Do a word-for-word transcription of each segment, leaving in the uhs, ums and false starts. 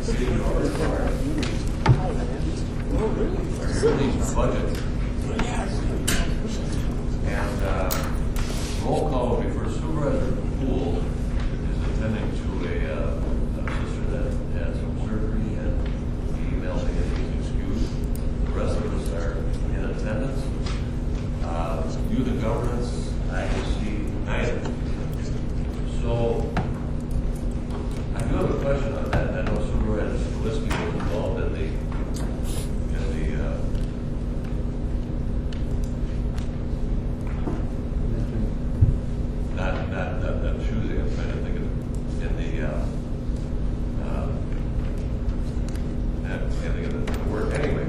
Release budget. And uh, roll call will be for Supervisor Poole is attending to a, uh, a sister that had some surgery and he emailed me and he's excused. The rest of us are in attendance. Uh, youth and governance, I can see neither. So I do have a question on that. I know Supervisor Skalisky was involved in the in the uh, not not not, not choosing. I'm trying to think of in the uh, uh, I can't think of the word anyway.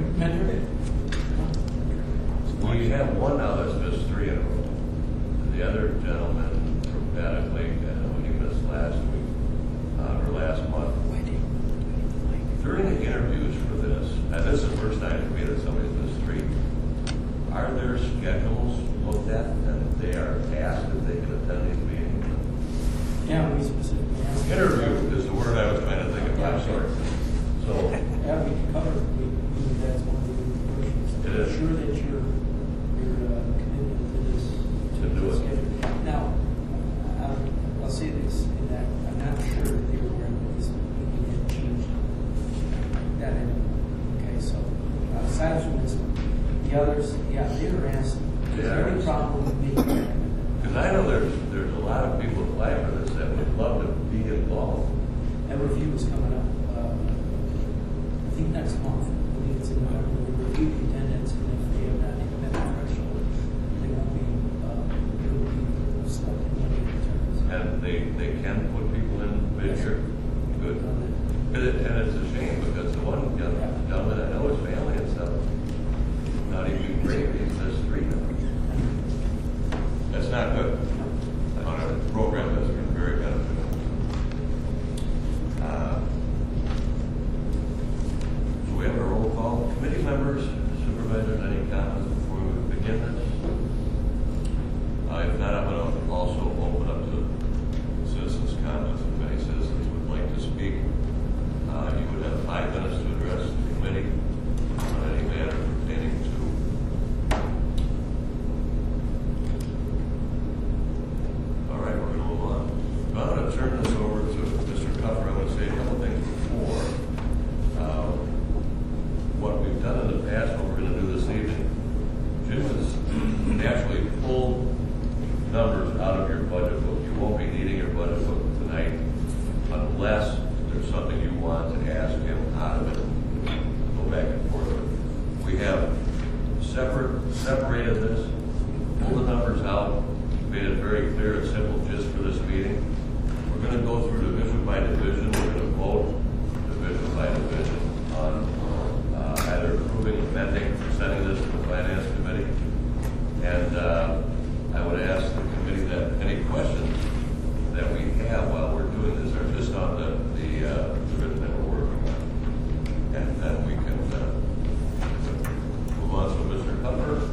We have one now that's missed three in a row. The other gentleman dramatically, uh, when he missed last week uh, or last month. During the interviews for this, and this is the first time for me that somebody's missed three, are their schedules looked at and they are asked if they can attend these meetings? Yeah, we specifically asked. Interview is the word I was trying to think of. I'm sorry. So yeah, we can cover. We, we, that's one of the questions. It is. Sure that you're you're uh, committed to this To do it. schedule. Now, um, I'll say this: in that I'm not sure that they were aware that this meeting had changed that. In, okay, so uh, aside from this, the others, yeah, they were asked. Is Yeah. there any problem with me? because I know there's there's a lot of people apply for this that would love to be involved. That review is coming up. Uh, I think next month. I believe it's in November. We review the attendance, and if they have not met the threshold, they won't be. Uh, they will be selected when they return. And they, they can put people in mid-year. Good. And, it, and it's a shame because the one young gentleman I know his family and stuff, not even great, he's missed three now. That's not good on a program that's been very beneficial. Uh, so we have a roll call. Committee members, supervisors, any comments before we begin this? Uh, if not, I'm going to also open up to citizens' comments. If any citizens would like to speak, uh, you would have five minutes to address the committee on any matter pertaining to. All right, we're going to move on. I'm going to turn this over to Mister Cuffer. I want to say a couple things before. Uh, what we've done in the past, what we're going to do this evening, Jim has naturally pulled numbers out of your budget book. You won't be needing your budget book tonight unless there's something you want to ask him out of it. Go back and forth. We have separate, separated this, pulled the numbers out, made it very clear and simple just for this meeting. We're going to go through division by division. We're going to vote division by division on uh, either approving, amending, or sending this to the Finance Committee. And uh, I would ask the committee that any questions that we have while we're doing this are just on the, the uh, division that we're working on. And then we can uh, move on to Mister Cutler.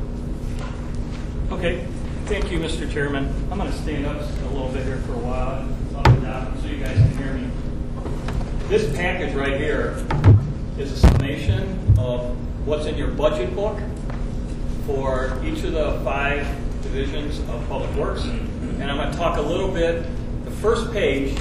Okay, thank you, Mister Chairman. I'm going to stand up a little bit here for a while and up and down so you guys can hear me. This package right here is a summation of what's in your budget book for each of the five divisions of Public Works. And I'm going to talk a little bit. The first page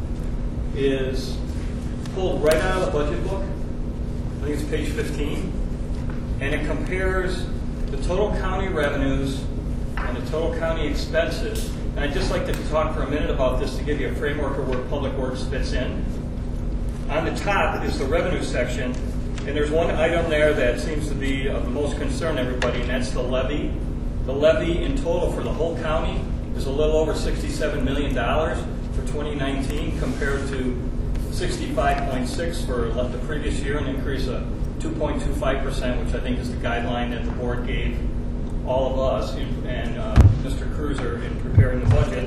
is pulled right out of the budget book. I think it's page fifteen. And it compares the total county revenues and the total county expenses. And I'd just like to talk for a minute about this to give you a framework of where Public Works fits in. On the top is the revenue section, and there's one item there that seems to be of the most concern to everybody, and that's the levy. The levy in total for the whole county is a little over sixty-seven million dollars for twenty nineteen compared to sixty-five point six for the previous year, an increase of two point two five percent, which I think is the guideline that the board gave all of us and uh, Mister Cruiser in preparing the budget.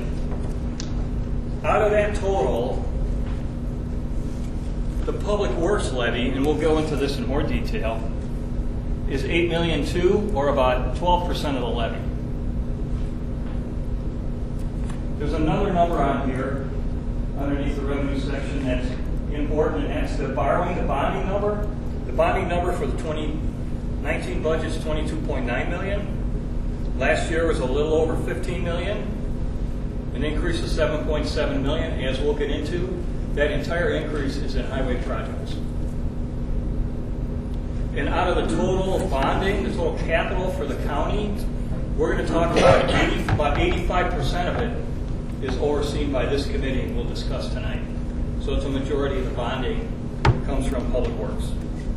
Out of that total, the Public Works levy, and we'll go into this in more detail, is eight million two, or about twelve percent of the levy. There's another number on here underneath the revenue section that's important, and that's the borrowing, the bonding number. The bonding number for the twenty nineteen budget is twenty-two point nine million. Last year was a little over fifteen million, an increase of seven point seven million. As we'll get into, that entire increase is in highway projects. And out of the total bonding, the total capital for the county, we're going to talk about eighty, about eighty-five percent of it is overseen by this committee, and we'll discuss tonight. So it's a majority of the bonding comes from Public Works.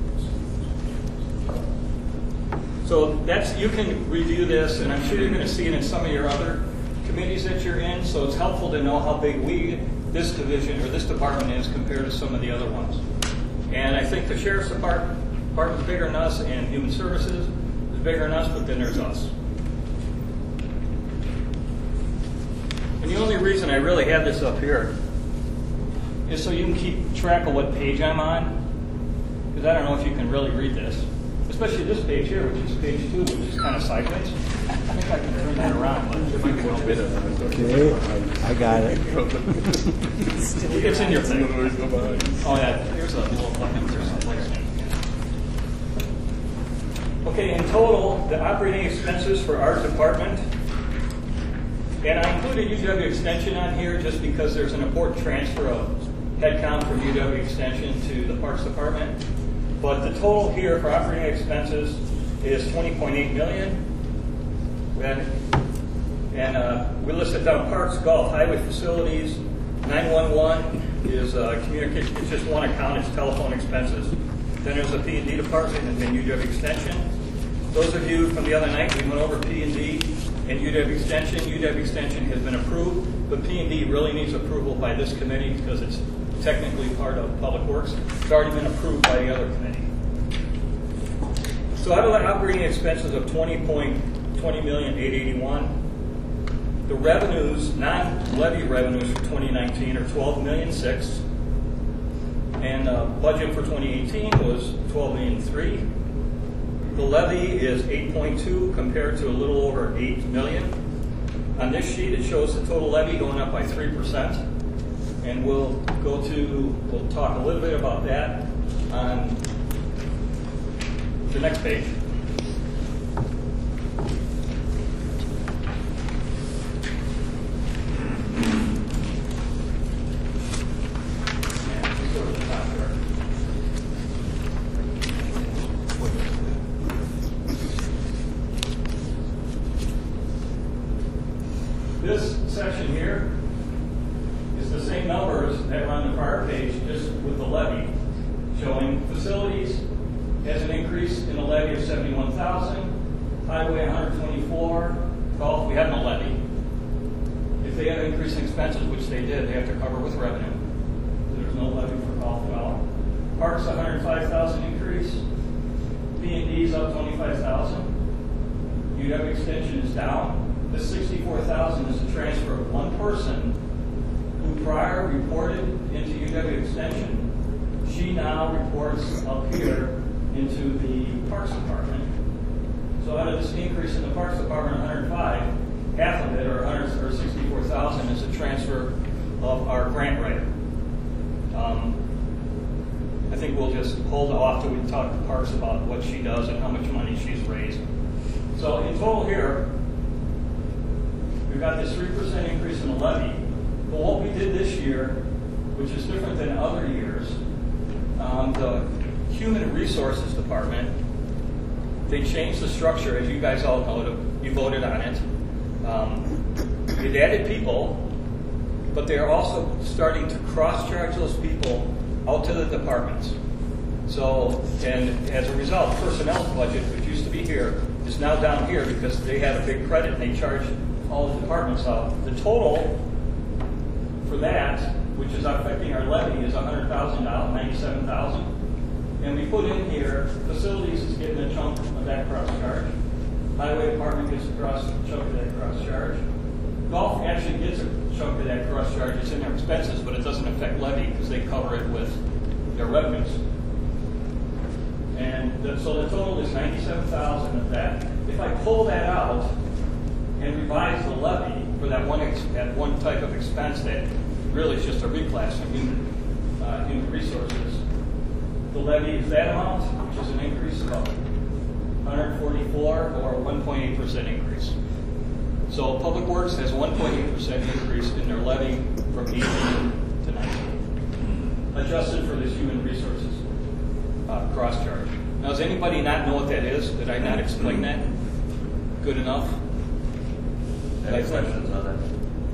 So that's, you can review this, and I'm sure you're going to see it in some of your other committees that you're in. So it's helpful to know how big we, this division or this department is compared to some of the other ones. And I think the Sheriff's Department Department's bigger than us, and Human Services is bigger than us, but then there's us. And the only reason I really have this up here is so you can keep track of what page I'm on, because I don't know if you can really read this. Especially this page here, which is page two, which is kind of sideways. I think I can turn that around. But if I can help it. Okay, I, I got it. It's in your thing. Oh yeah, here's a little button. There's some place. Okay, in total, the operating expenses for our department, and I included U W Extension on here just because there's an important transfer of headcount from U W Extension to the Parks Department. But the total here for operating expenses is twenty point eight million dollars. And, and uh, we listed down Parks, Golf, Highway Facilities, nine one one is uh, communication, it's just one account, it's telephone expenses. Then there's a P and D department and then U W Extension. Those of you from the other night, we went over P and D and U W Extension. U W Extension has been approved, but P and D really needs approval by this committee because it's technically part of Public Works. It's already been approved by the other committee. So out of the operating expenses of twenty point twenty million eight eighty-one, the revenues, non-levy revenues for twenty nineteen are twelve million six, and uh, budget for twenty eighteen was twelve million three. The levy is eight point two compared to a little over eight million. On this sheet, it shows the total levy going up by three percent. And we'll go to, we'll talk a little bit about that on the next page. This section here is the same numbers that were on the prior page, just with the levy, showing facilities has an increase in the levy of seventy-one thousand, highway one hundred twenty-four, golf, we have no levy. If they have increasing expenses, which they did, they have to cover with revenue. There's no levy for golf at all. Parks, one hundred five thousand increase. P and D is up twenty-five thousand. U W Extension is down. This sixty-four thousand is a transfer of one person who prior reported into U W Extension. She now reports up here into the Parks Department. So out of this increase in the Parks Department, one hundred five, half of it, or one hundred or sixty-four thousand, is a transfer of our grant writer. Um, I think we'll just hold off till we talk to Parks about what she does and how much money she's raised. So in total here, we've got this three percent increase in the levy. But what we did this year, which is different than other years, um, the Human Resources Department, they changed the structure, as you guys all know, you voted on it. Um, it added people, but they're also starting to cross-charge those people out to the departments. So, and as a result, personnel's budget, which used to be here, is now down here because they had a big credit and they charged all the departments out. The total for that, which is affecting our levy, is one hundred thousand dollars, ninety-seven thousand dollars. And we put in here, facilities is getting a chunk of that cross charge. Highway department gets a cross chunk of that cross charge. Golf actually gets a chunk of that cross charge. It's in their expenses, but it doesn't affect levy because they cover it with their revenues. And the, so the total is ninety-seven thousand dollars of that. If I pull that out and revise the levy for that one ex, that one type of expense that really is just a reclass from human uh, human resources, the levy is that amount, which is an increase of one hundred forty-four or a one point eight percent increase. So Public Works has a one point eight percent increase in their levy from eighteen to nineteen, adjusted for this human resources uh, cross charge. Now, does anybody not know what that is? Did I not explain that good enough? Any questions on that?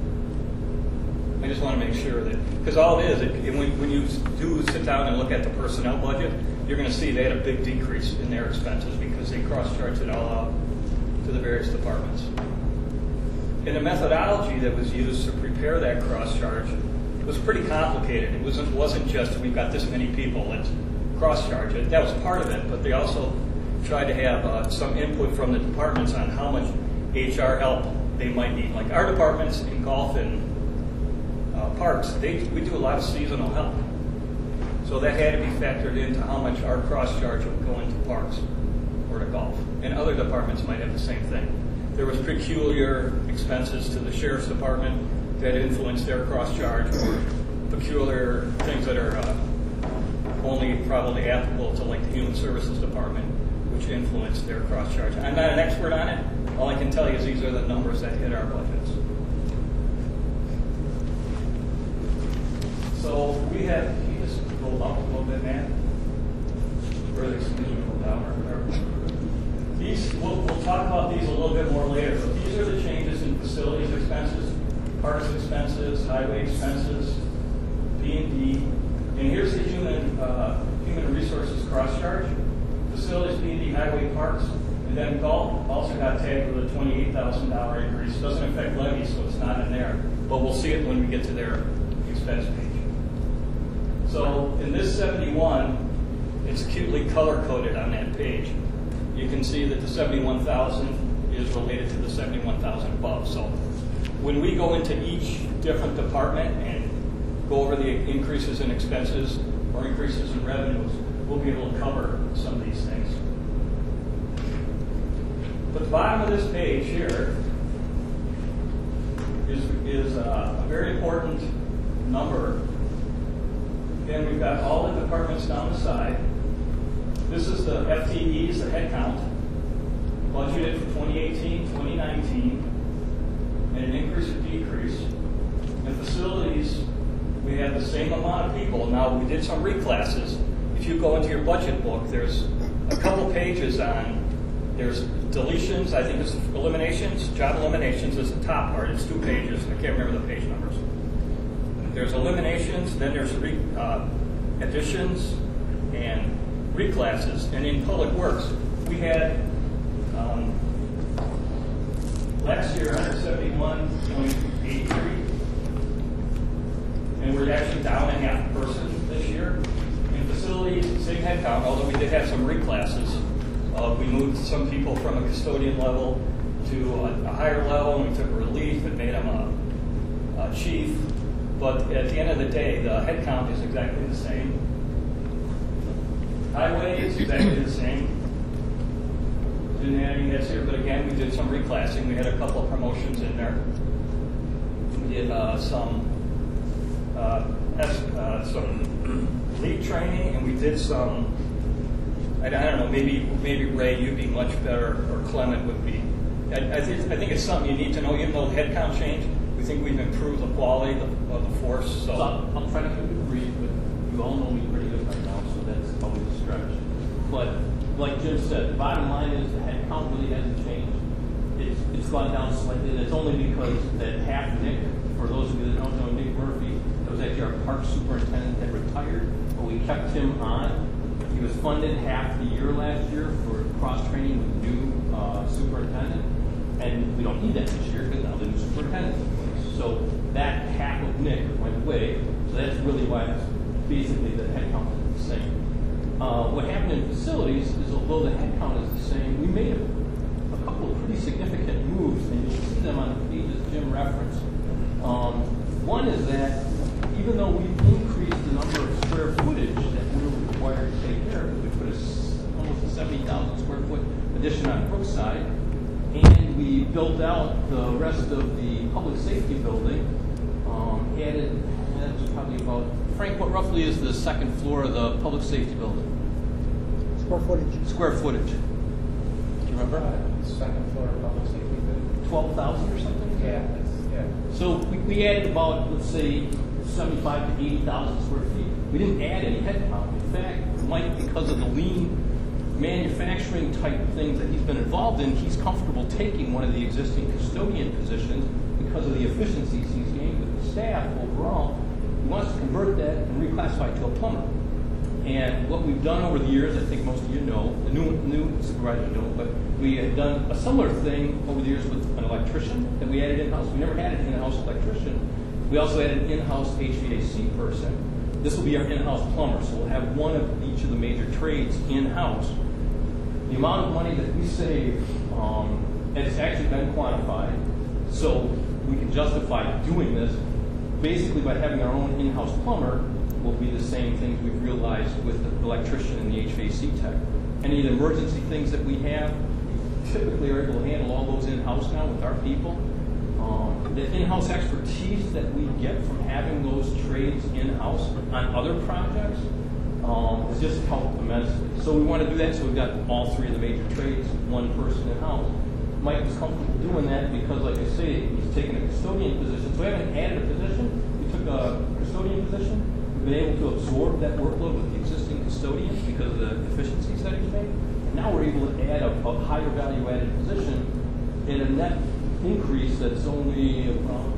I just want to make sure that, because all it is, it, it, when, when you do sit down and look at the personnel budget, you're going to see they had a big decrease in their expenses because they cross-charged it all out to the various departments. And the methodology that was used to prepare that cross-charge was pretty complicated. It wasn't, wasn't just we've got this many people, let's cross-charge it. That was part of it, but they also tried to have uh, some input from the departments on how much H R help they might need. Like our departments in golf and uh, parks, they, we do a lot of seasonal help. So that had to be factored into how much our cross-charge would go into parks or to golf. And other departments might have the same thing. There was peculiar expenses to the sheriff's department that influenced their cross-charge, or peculiar things that are uh, only probably applicable to like the human services department, which influenced their cross-charge. I'm not an expert on it. All I can tell you is these are the numbers that hit our budgets. So we have, can you just go up a little bit, man? Or excuse me, go down or whatever. These, we'll, we'll talk about these a little bit more later, but these are the changes in facilities expenses, parks expenses, highway expenses, P and D. And here's the human, uh, human resources cross-charge. Facilities, P and D, highway, parks. And then golf also got tagged with a twenty-eight thousand dollars increase. It doesn't affect levy, so it's not in there. But we'll see it when we get to their expense page. So in this seventy-one, it's cutely color-coded on that page. You can see that the seventy-one thousand is related to the seventy-one thousand above. So when we go into each different department and go over the increases in expenses or increases in revenues, we'll be able to cover some of these things. But the bottom of this page here is, is uh, a very important number. Again, we've got all the departments down the side. This is the F T Es, the headcount, budgeted for twenty eighteen, twenty nineteen, and an increase or decrease. In facilities, we have the same amount of people. Now, we did some reclasses. If you go into your budget book, there's a couple pages on, there's deletions, I think it's eliminations, job eliminations is the top part. It's two pages. I can't remember the page numbers. There's eliminations, then there's re, uh, additions and reclasses. And in Public Works, we had um, last year one hundred seventy-one point eight three, and we're actually down a half person this year. In facilities, same headcount, although we did have some reclasses. Uh, we moved some people from a custodian level to a, a higher level, and we took a relief and made them a, a chief. But at the end of the day, the headcount is exactly the same. Highway is exactly the same. Didn't have any hits here, but again, we did some reclassing. We had a couple of promotions in there. We did uh, some uh, uh, some lead training, and we did some. I, I don't know. Maybe maybe Ray, you'd be much better, or Clement would be. I, I, think, I think it's something you need to know. Even though the headcount changed, we think we've improved the quality of, of the force. So, so I'm, I'm trying to keep it brief, but you all know me pretty good right now, so that's always a stretch. But like Jim said, the bottom line is the head count really hasn't changed. It's, it's gone down slightly, and it's only because that half Nick, for those of you that don't know Nick Murphy, that was actually our park superintendent that retired, but we kept him on. He was funded half the year last year for cross-training with the new uh, superintendent, and we don't need that this year because now the new superintendent's in place. So that half of Nick went away, so that's really why it's basically the head count is the same. Uh, what happened in facilities is, although the head count is the same, we made a, a couple of pretty significant moves, and you'll see them on the pages Jim referenced. Um, one is that even though we increased the number of square footage that we were required to take care of, we put a, almost a seventy thousand square foot addition on Brookside, and we built out the rest of the public safety building, um, added, that was probably about Frank, what roughly is the second floor of the public safety building? Square footage. Square footage. Do you remember? Uh, second floor public safety building. twelve thousand or something? Yeah, that's, yeah. So we, we added about, let's say, seventy-five to eighty thousand square feet. We didn't add any headcount. In fact, Mike, because of the lean manufacturing type things that he's been involved in, he's comfortable taking one of the existing custodian positions because of the efficiencies he's gained with the staff overall. He wants to convert that and reclassify to a plumber. And what we've done over the years, I think most of you know, the new, new supervisors don't, but we have done a similar thing over the years with an electrician that we added in-house. We never had an in-house electrician. We also had an in-house H V A C person. This will be our in-house plumber, so we'll have one of each of the major trades in-house. The amount of money that we save, um, it's actually been quantified, so we can justify doing this. Basically, by having our own in-house plumber, will be the same things we've realized with the electrician and the H V A C tech. Any of the emergency things that we have, we typically are able to handle all those in-house now with our people. Um, the in-house expertise that we get from having those trades in-house on other projects um, has just helped immensely. So we want to do that, so we've got all three of the major trades, one person in-house. Mike was comfortable doing that because, like I say, he's taken a custodian position. So we haven't added a position. We took a custodian position. We've been able to absorb that workload with the existing custodians because of the efficiencies that he's made. And now we're able to add a, a higher value-added position in a net increase that's only about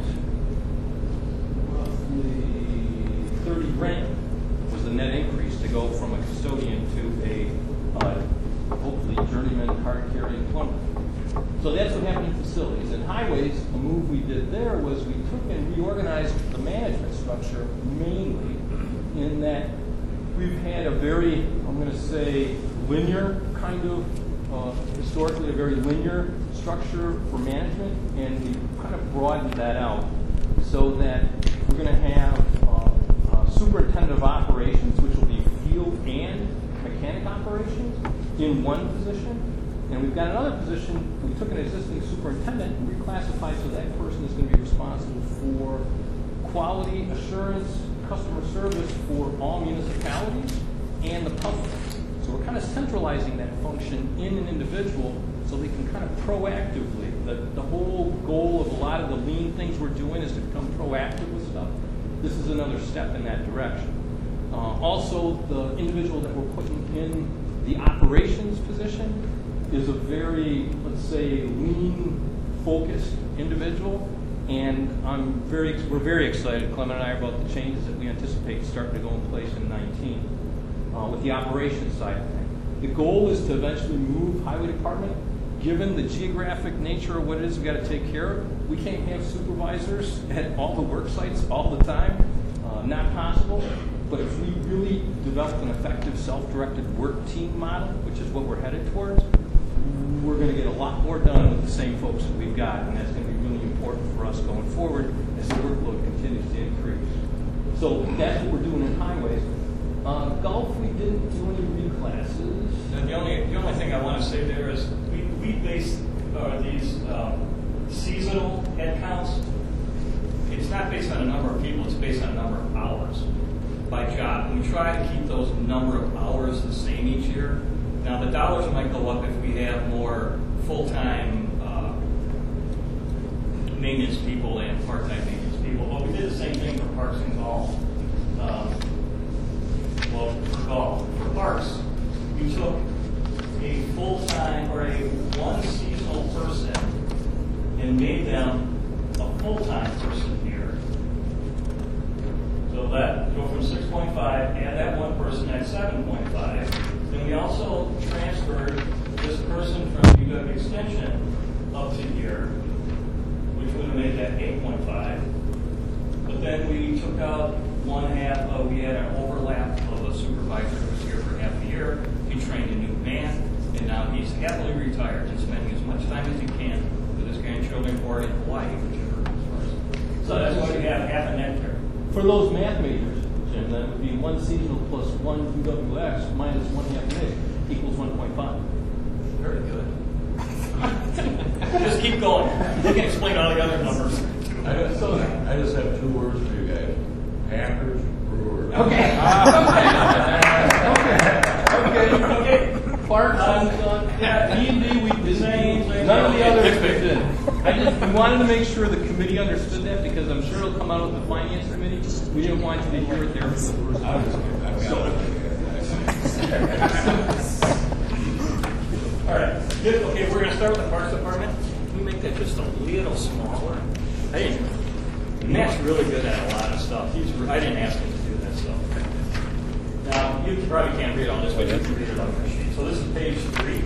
roughly thirty grand was the net increase to go from a custodian to a uh, hopefully journeyman card-carrying plumber. So that's what happened in facilities. In highways, a move we did there was we took and reorganized the management structure mainly in that we've had a very, I'm going to say, linear kind of, uh, historically a very linear structure for management, and we kind of broadened that out so that we're going to have uh, uh, superintendent of operations, which will be field and mechanic operations in one position. And we've got another position, we took an existing superintendent and reclassified so that person is going to be responsible for quality assurance, customer service for all municipalities and the public. So we're kind of centralizing that function in an individual so they can kind of proactively, the, the whole goal of a lot of the lean things we're doing is to become proactive with stuff. This is another step in that direction. Uh, also, the individual that we're putting in the operations position is a very, let's say, lean-focused individual, and I'm very, we're very excited, Clement and I, about the changes that we anticipate starting to go in place in nineteen uh, with the operations side of things. The goal is to eventually move highway department. Given the geographic nature of what it is we've got to take care of, we can't have supervisors at all the work sites all the time. Uh, not possible. But if we really develop an effective self-directed work team model, which is what we're headed towards, we're going to get a lot more done with the same folks that we've got, and that's going to be really important for us going forward as the workload continues to increase. So that's what we're doing in highways. Uh, golf, we didn't do any reclasses. And the only the only thing I want to say there is we we base uh, these um, seasonal head counts. It's not based on a number of people; it's based on a number of hours by job. And we try to keep those number of hours the same each year. Now, the dollars might go up if we have more full-time uh, maintenance people and part-time maintenance people. But we did the same thing for parks and golf. Um, well, for golf. For parks, we took a full-time or a one seasonal person and made them a full-time person here. So that go from six point five, add that one person at seven point five. Then we also transferred this person from U W Extension up to here, which would have made that eight point five. But then we took out one half of, we had an overlap of a supervisor who was here for half a year. He trained a new man, and now he's happily retired and spending as much time as he can with his grandchildren or in Hawaii, whichever is first. So that's why we have half a net there. For those math majors, Jim, that would be one seasonal plus one U W X minus one half day equals one point five. Very good. Just keep going. You can explain all the other numbers. I just, I just have two words for you guys. Packers, Brewers. word. Okay. Okay. Okay. Parks, I'm done. Yeah, E and D, we didn't, none of the others fit in. I just, we wanted to make sure the committee understood that because I'm sure it'll come out of the finance committee. We didn't want you to hear it there for the first time. So, All right. Good. Okay, we're going to start with the Parks Department. Can we make that just a little smaller? Hey, Matt's really good at a lot of stuff. He's, I didn't ask him to do that stuff. Now, you probably can't read all this, but you can read it on your sheet. So this is page three.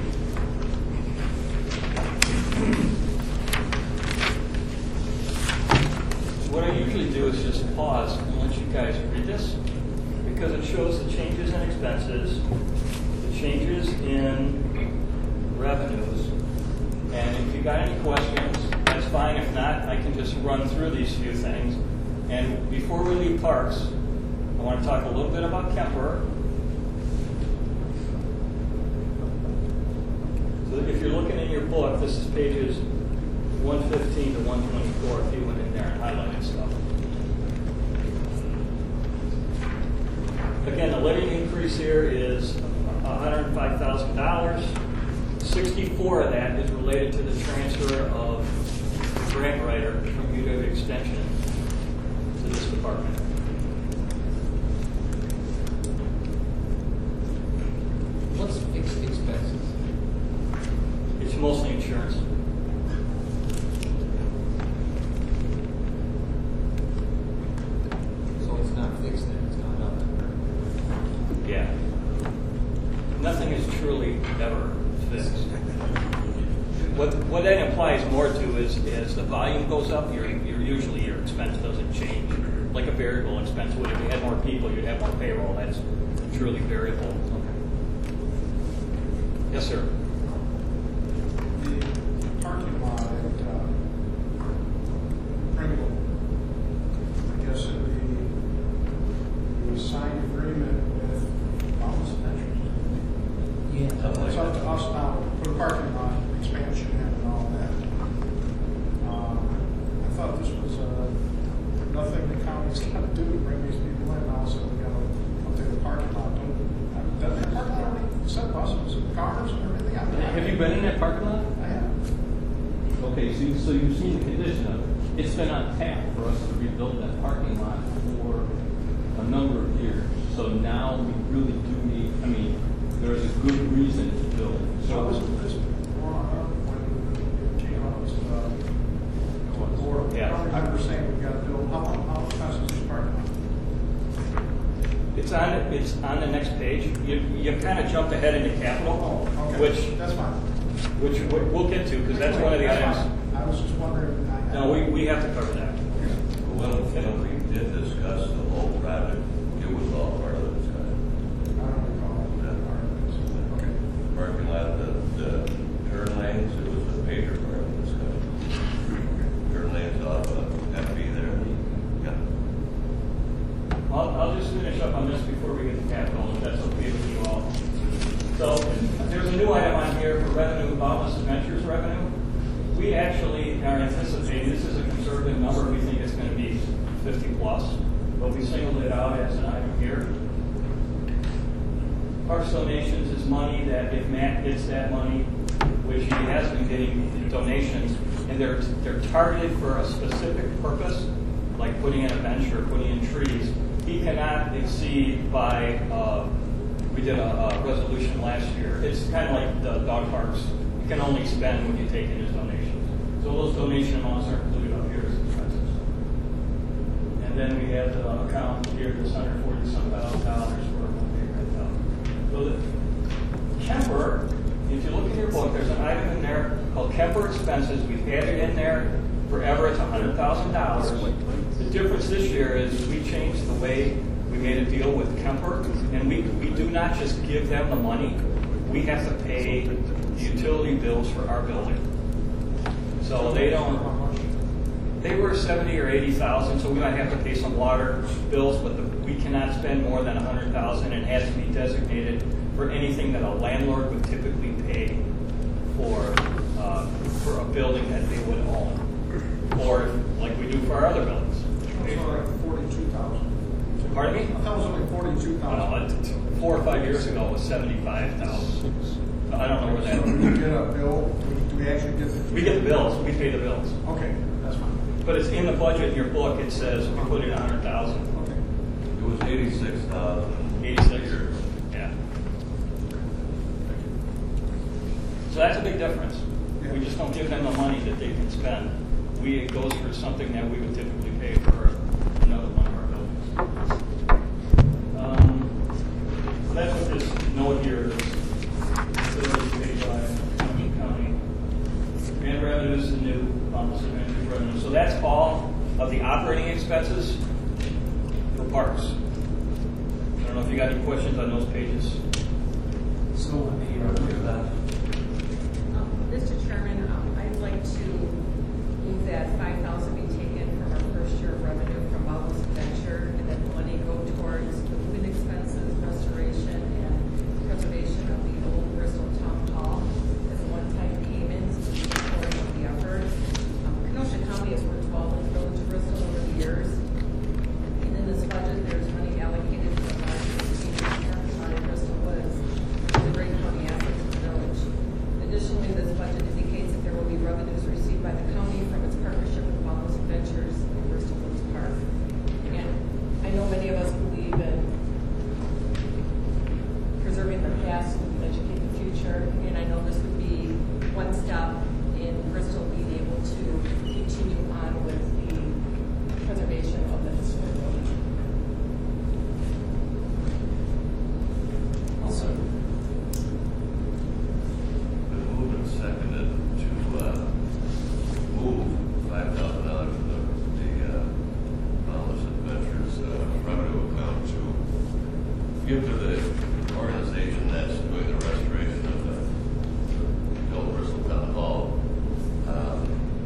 What I usually do is just pause and let you guys read this because it shows the changes in expenses, the changes in revenues, and if you got any questions, that's fine. If not, I can just run through these few things. And before we leave Parks, I want to talk a little bit about Kemper. So if you're looking in your book, this is pages one fifteen to one twenty-four if you went in there and highlighted stuff. Again, the levy increase here is one hundred five thousand dollars. sixty-four of that is related to the transfer of the grant writer from U W Extension to this department. What's fixed expenses? It's mostly insurance. So it's not fixed then, it's gone up. Yeah. Nothing is truly ever fixed. What what that implies more to is as the volume goes up, your your usually your expense doesn't change. Like a variable expense would. If you had more people, you'd have more payroll. That's truly variable. Okay. Yes, sir. The parking lot at uh, Pringle, I guess it would be the signed agreement with Thomas Ventures. Yeah. Something like It's up to that. us now for the parking lot expansion and all that. Um, I thought this was uh, nothing the county's got to do to bring these people in. Also, we got to update the parking lot. Don't- Doesn't the parking lot already accept buses and cars and everything? I mean, have you been in that parking lot? I have. Okay, so, you- so you've seen the condition of it. It's been on tap for us to rebuild that parking lot for a number of years. So now we really do need, I mean, there's a good reason to build. So was this brought up when it came up to the, to the board? Yeah. I remember saying we got to build, how long, how fast is this parking lot? It's on it's on the next page. You you kind of jumped ahead into capital, Oh, okay. which That's fine. which we- we'll get to because that's one of the That's items. fine. I was just wondering. I- No, we, we have to cover that. Well, when we did discuss the whole project, it was all part of the discussion. I don't recall that part. Okay. Parking lot, the, the turn lanes, it was a major part of the discussion. Turn lanes off of F B there. Yeah. I'll, I'll just finish up on this before we get to capital, if that's okay with you all. So there's a new item on here for revenue, Boundless Adventures revenue. We actually are anticipating, this is a conservative number, we think it's going to be fifty plus, but we singled it out as an item here. Parks donations is money that if Matt gets that money, which he has been getting donations, and they're they're targeted for a specific purpose, like putting in a bench or putting in trees, he cannot exceed by, uh, we did a, a resolution last year. It's kind of like the dog parks. You can only spend when you take in his donations. So those donation amounts are included up here as expenses. And then we have the account here, this one hundred forty some thousand dollars for one big red dog. So the Kemper, if you look in your book, there's an item in there called Kemper expenses. We've added in there forever, it's one hundred thousand dollars. The difference this year is we changed the way we made a deal with Kemper, and we, we do not just give them the money, we have to pay the utility bills for our building. So they How don't, much? they were seventy or eighty thousand, so we might have to pay some water bills, but the, we cannot spend more than a hundred thousand, and it has to be designated for anything that a landlord would typically pay for, uh, for a building that they would own, or like we do for our other buildings. So like forty-two thousand. Pardon me? I thought it was only forty-two Well, thousand. it- four or five years ago, it was seventy-five thousand. I don't know where So that. do we get a bill, do we actually get the? We get the bills, we pay the bills. Okay, that's fine. But it's in the budget in your book, it says we put in a hundred thousand. Okay. It was eighty-six thousand. Eighty-six, yeah. So that's a big difference. We just don't give them the money that they can spend. We, it goes for something that we would typically pay for another one of our buildings. Um, so that's what this note here is. Facilities paid by County County. Grant revenues and new Bombas Adventures revenue. So that's all of the operating expenses for parks. I don't know if you got any questions on those pages. So on the, uh, Um, Mister Chairman, um, I'd like to move that five thousand be taken from our first year of revenue from Bombas Adventure, and then the money go towards the moving expenses, restoration, and preservation of the old Bristol Town Hall as a one-time payment for the effort. Um, Kenosha County has worked well with the village of Bristol over the years. And in this budget, there's money allocated for the parking lot in Bristol Woods, the Great County asset to the village. Additionally, this budget indicates that there will be revenues received by the county from its partnership with Bombas Adventures in Bristol Woods Park. And I know many of us believe in preserving the past and educate the future, and I know this would be one step in Bristol being able to continue on with the preservation of the historic building. also, Been moved and seconded to uh, move five thousand dollars from the, the uh, Boundless Adventures uh, revenue account to give to the organization that's doing the restoration of the, the old Bristol Town Hall. Um,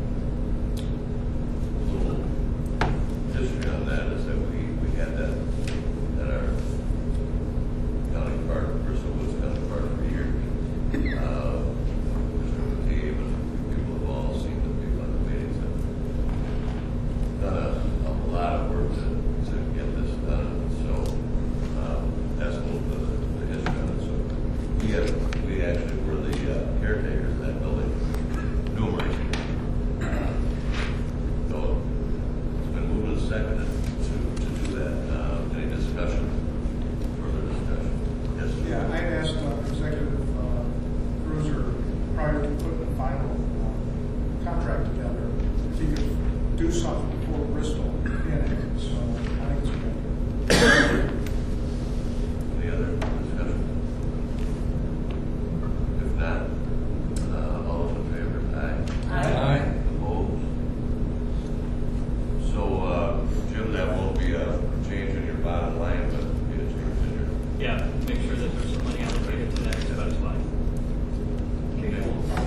a little history on that is that we, we had that at our county park, Bristol Woods County Park for years. Uh, Mister McCabe and people have all seen the people on the meetings have done a, a lot of work to, to get this done. So um, that's a little bit of the history on it. So we have, we actually were the uh, caretakers of that building numerous years. Uh, So it's been moved and seconded to, to do that. Uh, any discussion? Further discussion? Yes. sir. Yeah, I asked uh, Executive uh, Cruiser prior to putting the final uh, contract together if he could do something before Bristol in it. So I think it's good. Any other discussion? If not, uh, all those in favor? Aye. Aye. Opposed? So, uh, Jim, that won't be a change in your bottom line, but be a change in your. Yeah, make sure that there's some money allocated to that expense line. Okay.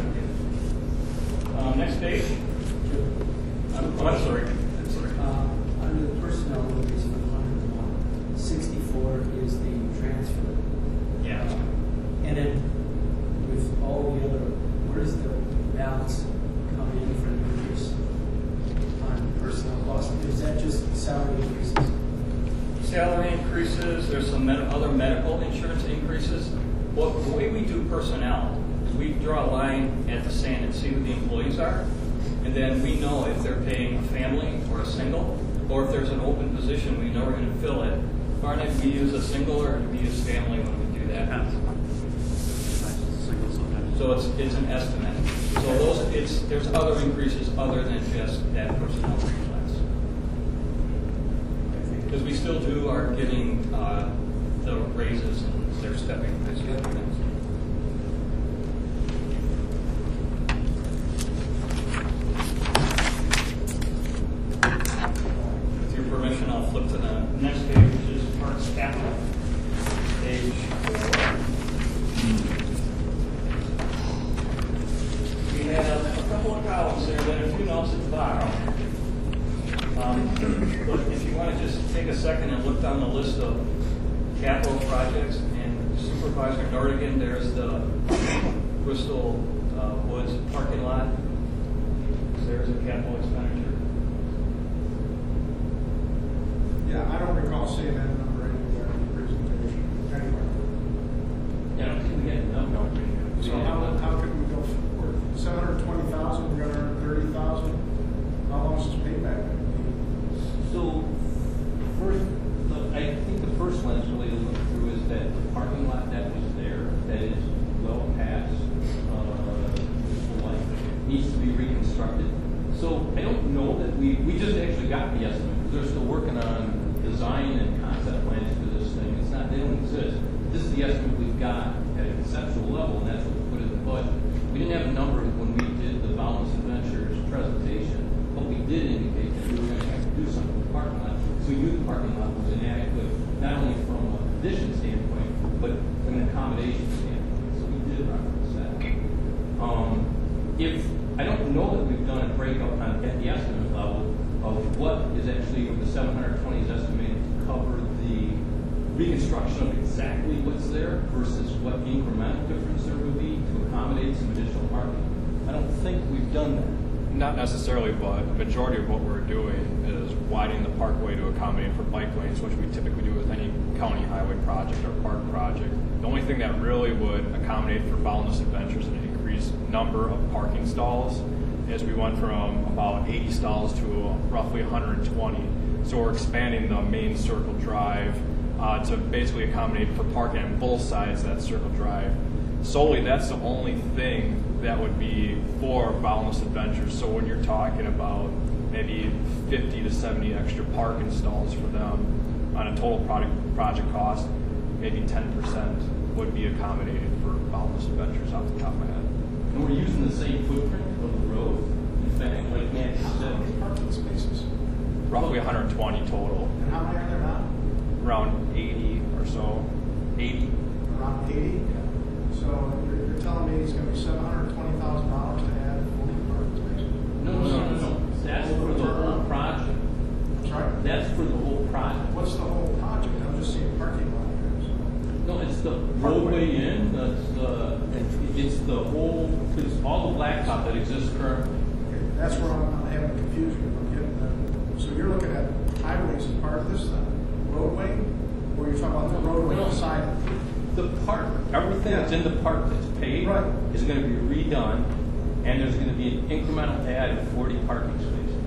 Um, next page. I'm, oh, I'm sorry. I'm sorry. uh, under the personnel, is one hundred and one. sixty-four is the transfer. Yeah. And then with all the other, where does the balance come in for the increase on personnel costs? Is that just salary increases? Salary increases, there's some med- other medical insurance increases. Well, the way we do personnel is we draw a line at the sand and see who the employees are. And then we know if they're paying a family or a single, or if there's an open position, we know we're going to fill it. Or if we use a single or we use family when we do that. So it's, it's an estimate. So those, it's, there's other increases other than just that personnel reflex. Because we still do are giving uh, the raises and their stepping increases. With your permission, I'll flip to the next page, which is Parks Capital. Page four. We have a couple of columns there, then a few notes at the bottom. Um, but if you want to just take a second and look down the list of capital projects, and Supervisor Nordigan, there's the Bristol uh, Woods parking lot. There's a capital expenditure. Yeah, Yeah, I don't recall seeing that number anywhere in the presentation, anywhere. Yeah, I don't think we had a number. So how, how could we go forward? Seven hundred twenty thousand, we're gonna earn thirty thousand? How long is this payback gonna be? So, first, the- I think the first lens really to look through is that the parking lot that was there, that is well past, uh, useful life, needs to be reconstructed. So I don't know that we, we just actually got the estimate, because they're still working on design and concept plans for this thing. It's not, they don't exist. This is the estimate we've got at a conceptual level, and that's what we put in the budget. We didn't have a number when we did the Boundless Adventures presentation, but we did indicate that we were going to have to do something with the parking lot. So we knew the parking lot was inadequate, not only from a condition standpoint, but from an accommodation standpoint. So we did reference that. Um, if I don't know that we've done a breakout on at the estimate level of what is actually the seven hundred twenty is estimated to cover the reconstruction of exactly what's there versus what incremental difference there would be to accommodate some additional parking. I don't think we've done that. Not necessarily, but a majority of what we're doing is widening the parkway to accommodate for bike lanes, which we typically do with any county highway project or park project. The only thing that really would accommodate for Boundless Adventures and an increased number of parking stalls is we went from about eighty stalls to roughly one hundred twenty. So we're expanding the main Circle Drive uh, to basically accommodate for parking on both sides of that Circle Drive. Solely, that's the only thing that would be for Boundless Adventures. So when you're talking about maybe fifty to seventy extra parking stalls for them on a total product project cost, maybe ten percent would be accommodated for Boundless Adventures off the top of my head. And we're using the same footprint of the road. In fact, like Matt How said, many parking spaces? Roughly one hundred twenty total, And how many are there now? around eighty or so. eighty. Around eighty? So you're, you're telling me it's gonna be seven hundred twenty thousand dollars to add forty parking spaces? no, no, no, no, no. That's for the whole project. I'm sorry? That's for the whole project. What's the whole project? I'm just seeing parking lot here, so. No, it's the roadway in, that's the, it's the whole, it's all the blacktop that exists currently. Okay, that's where I'm, I'm having confusion, I'm getting that. So you're looking at highways as part of this then? Roadway? Or you're talking about the roadway No. beside it? The park, everything that's in the park that's paved Right. is gonna be redone, and there's gonna be an incremental add of forty parking spaces.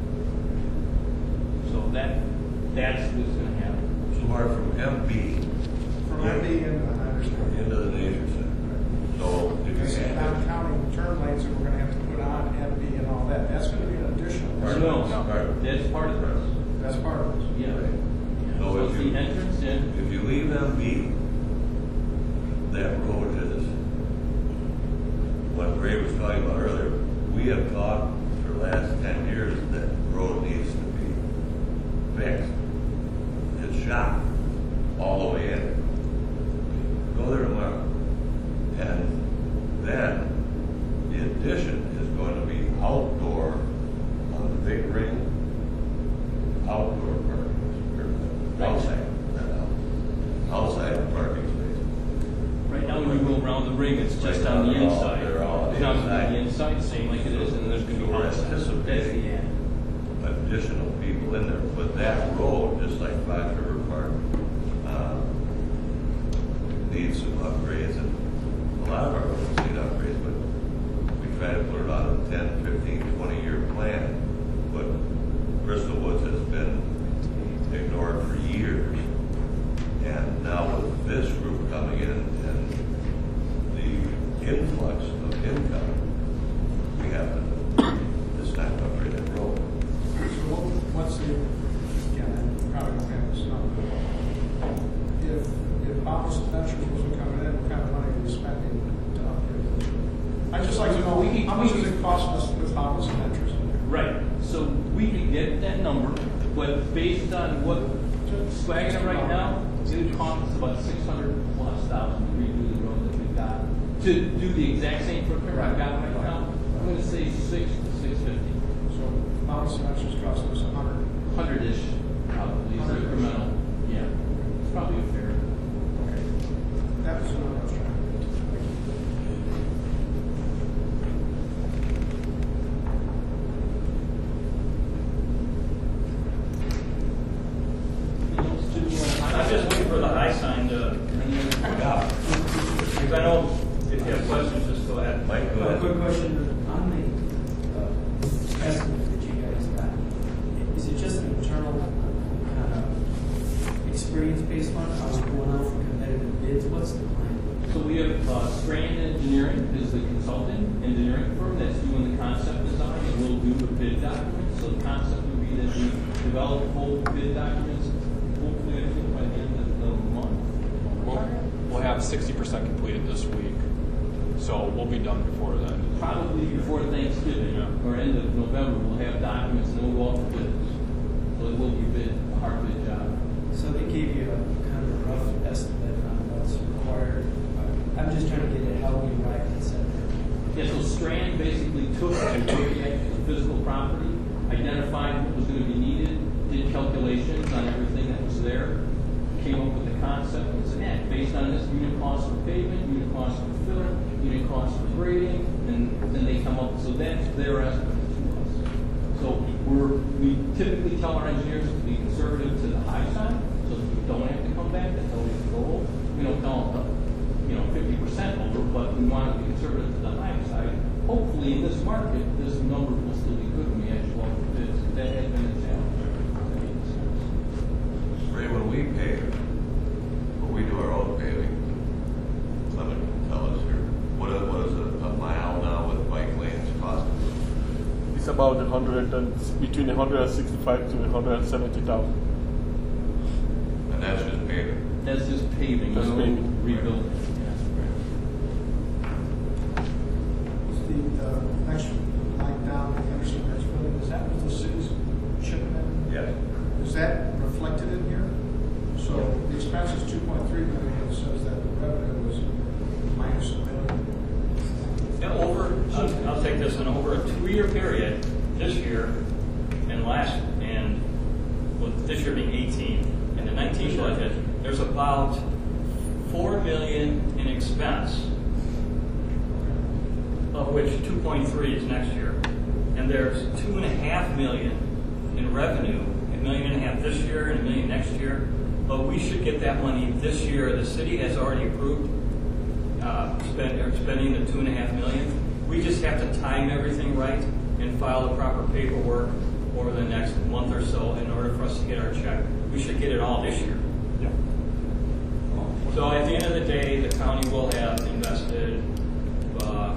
So that, that's what's gonna happen. So Mark, from M B From M B and, I understand. into the nature center. So if This you is not add counting turn lanes that we're gonna have to put on M B and all that. That's gonna be an additional. Right. No, Right. that's part of this. That's part of this. Yeah. So So if it's you- the entrance in, if you leave M B, that road is, what Ray was talking about earlier, we have talked for the last ten years that road needs to be fixed. It's shot all the way in. Go there tomorrow. And then the addition is going to be outdoor on the big ring, outdoor parking, or outside, not out, outside parking space. right now when you go around the ring, it's just Right on now, the they're all- inside. they're all on the It's not gonna inside. be the inside, same like it is, and then there's gonna be We're outside. That's anticipating the end. additional people in there, but that road, just like Fox River Park, uh, needs some upgrades, and a lot of our roads need upgrades, but we try to put it on a ten, fifteen, twenty year plan, but Bristol Woods has been ignored for years, and now with this group coming in and the influx of income, we have to, it's time to upgrade that road. So what, what's the, again, I probably don't have this number. If, if Boundless Adventures wasn't coming in, what kind of money are we spending to upgrade this? I'd just like to know, We- how much we- does it cost us with Boundless Adventures in there? Right, so we can get that number, but based on what swagging it right now, it would cost us about six hundred plus thousand to redo the road that we've got. To do the exact same footprint I've got right now, I'm gonna say six to six fifty, So Boundless Adventures cost us a hundred. hundred-ish probably, is Hundred-ish. incremental, yeah. It's probably a fair. Okay. That was what I was trying to get to. Thank you. Because I know if you have questions, just go ahead. Mike, go A ahead. quick question on the uh, estimate that you guys got. Is it just an internal kind of experience-based one? Are we going out for competitive bids? What's the plan? So we have uh, Strand Engineering is the consulting engineering firm that's doing the concept design, and we'll do the bid documents. So the concept would be that we develop full bid documents, hopefully I think by the end of the month. We'll, we'll have sixty percent completed this week, so we'll be done before then. Probably before Thanksgiving Yeah. or end of November, we'll have documents and we'll go out for bids. So it will be bid, a hard bid job. So they gave you a kind of a rough estimate on what's required. I'm just trying to get it how we arrived at that. Yeah, so Strand basically took and looked at the physical property, identified what was going to be needed, did calculations on everything that was there, came up with the concept, and said, yeah, based on this unit cost for pavement, unit cost for fill, unit cost for grading, and then they come up, so that's their estimate to us. So we're, we typically tell our engineers to be conservative to the high side, so that we don't have to come back, that's always the goal. We don't tell them, you know, fifty percent over, but we want to be conservative to the high side. Hopefully, in this market, this number will still be good when we actually go for bids, because that has been a challenge. Ray, when we pave, when we do our own paving, Clement can tell us here, what is, what is a, a mile now with bike lanes cost? It's about a hundred and between one hundred sixty-five to one hundred seventy thousand. And that's just paving. That's just paving, Just no paving. rebuilding. The uh, next line down, the Anderson Heights building, is that what the city's chipping in? Yes. Is that reflected in here? So the expense is two point three million, it says that the revenue was minus a million. Yeah, over, I'll, I'll take this one, over a two-year period, this year and last, and, well, this year being eighteen, and the nineteen budget, there's about four million in expense, of which two point three is next year. And there's two and a half million in revenue, a million and a half this year and a million next year. But we should get that money this year. The city has already approved uh, spend, or spending the two and a half million. We just have to time everything right and file the proper paperwork over the next month or so in order for us to get our check. We should get it all this year. Yeah. So at the end of the day, the county will have invested uh,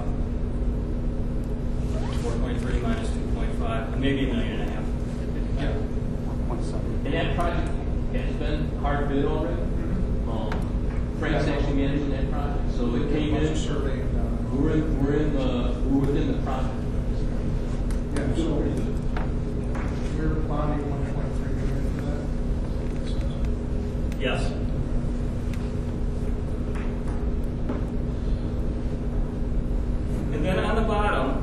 four point three minus two point five, maybe a million and a half. Yeah. And that project has been hard bid already. Um, Frank's actually managing that project, so it came in. Survey done. We're in, we're in the, we're within the project. Yeah, so we're bonding one point three million for that. Yes. And then on the bottom,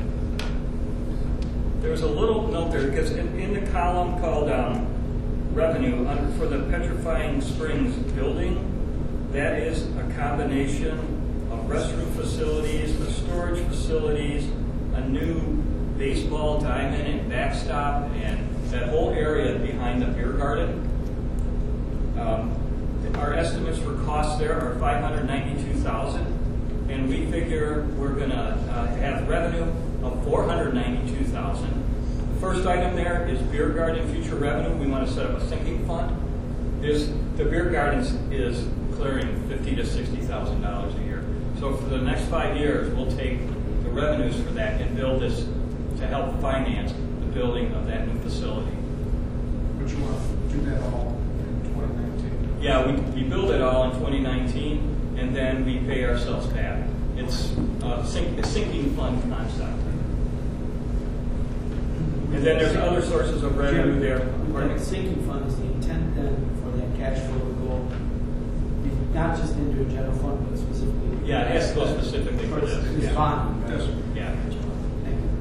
there's a little note there, because in, in the column called um, revenue, under, for the Petrifying Springs building, that is a combination of restroom facilities, the storage facilities, a new baseball diamond and backstop, and that whole area behind the beer garden. Um, our estimates for costs there are five hundred ninety-two thousand dollars, and we figure we're going to uh, have revenue of four hundred ninety-two thousand dollars. The first item there is beer garden future revenue. We want to set up a sinking fund. Is the beer gardens is clearing fifty to sixty thousand dollars a year. So for the next five years, we'll take the revenues for that and build this to help finance the building of that new facility. But you want to do that all in twenty nineteen? Yeah, we, we build it all in twenty nineteen, and then we pay ourselves back. It's a, sink, a sinking fund concept. And then there's other sources of revenue Jim, there. With that sinking fund, is the intent then for that cash flow to go not just into a general fund, but specifically? Yeah, it has to go specifically for this. It's Yeah. bonding, right? Yes. Yeah. Thank you.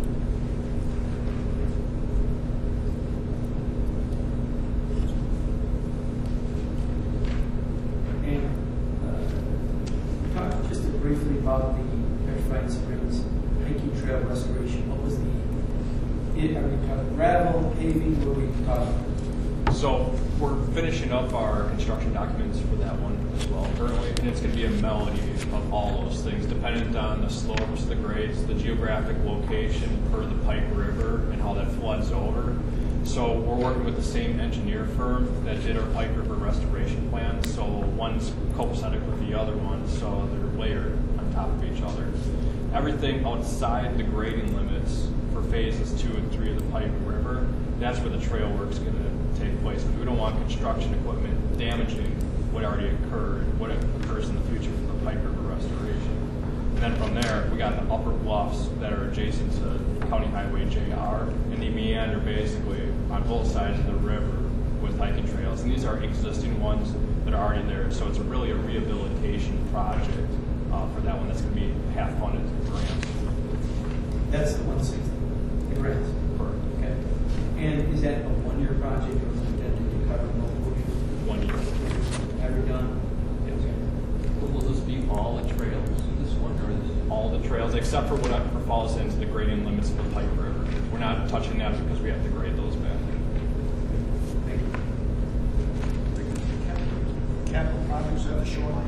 And uh, talk just briefly about the Petrifying Springs hiking trail restoration. What was the, it, are we talking gravel, paving, what were we talking? So we're finishing up our construction documents for that one as well currently, and it's going to be a melody of all those things, dependent on the slopes, the grades, the geographic location per the Pike River, and how that floods over. So we're working with the same engineer firm that did our Pike River restoration plan. So one's copacetic with the other one, so they're layered on top of each other. Everything outside the grading limits for phases two and three of the Pike River, that's where the trail work's going to take place. Because we don't want construction equipment damaging what already occurred, what occurs in the future for the Pike River restoration. And then from there, we got the upper bluffs that are adjacent to County Highway J R, and they meander basically on both sides of the river with hiking trails. And these are existing ones that are already there. So it's a really a rehabilitation project uh, for that one that's going to be half funded through grants. That's the one sixty, the grants. Correct. Okay. And is that a one-year project or is it intended to cover multiple years? One year. Ever done? Yes. Will this be all the trails, this one, or is it? All the trails, except for what falls into the grading limits of the Pike River. We're not touching that because we have to grade those back. Thank you. Capital projects at the shoreline.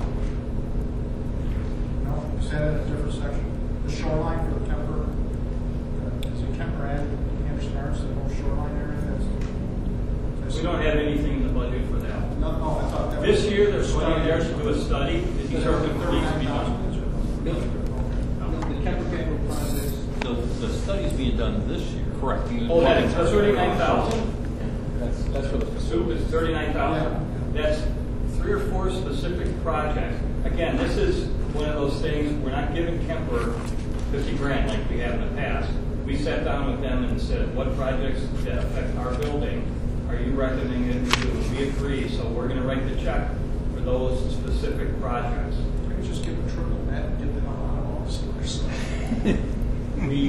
No, is that in a different section? The shoreline for the Kemper, uh, is it Kemper and Anderson Arts, the whole shoreline area? That's, that's We don't have anything in the budget for that. No, no, I thought that This was. year, there's twenty years to do a study to determine what needs to be done. The the Kemper capital projects, the, the study's being done this year. Correct. Oh, that's thirty-nine thousand? That's, that's for the Soup facility. is thirty-nine thousand. That's three or four specific projects. Again, this is one of those things, we're not giving Kemper fifty grand like we have in the past. We sat down with them and said, what projects that affect our building are you recommending we do? And we agree, so we're gonna write the check for those specific projects. Can we just give a triple net and get them out of all this other stuff? We,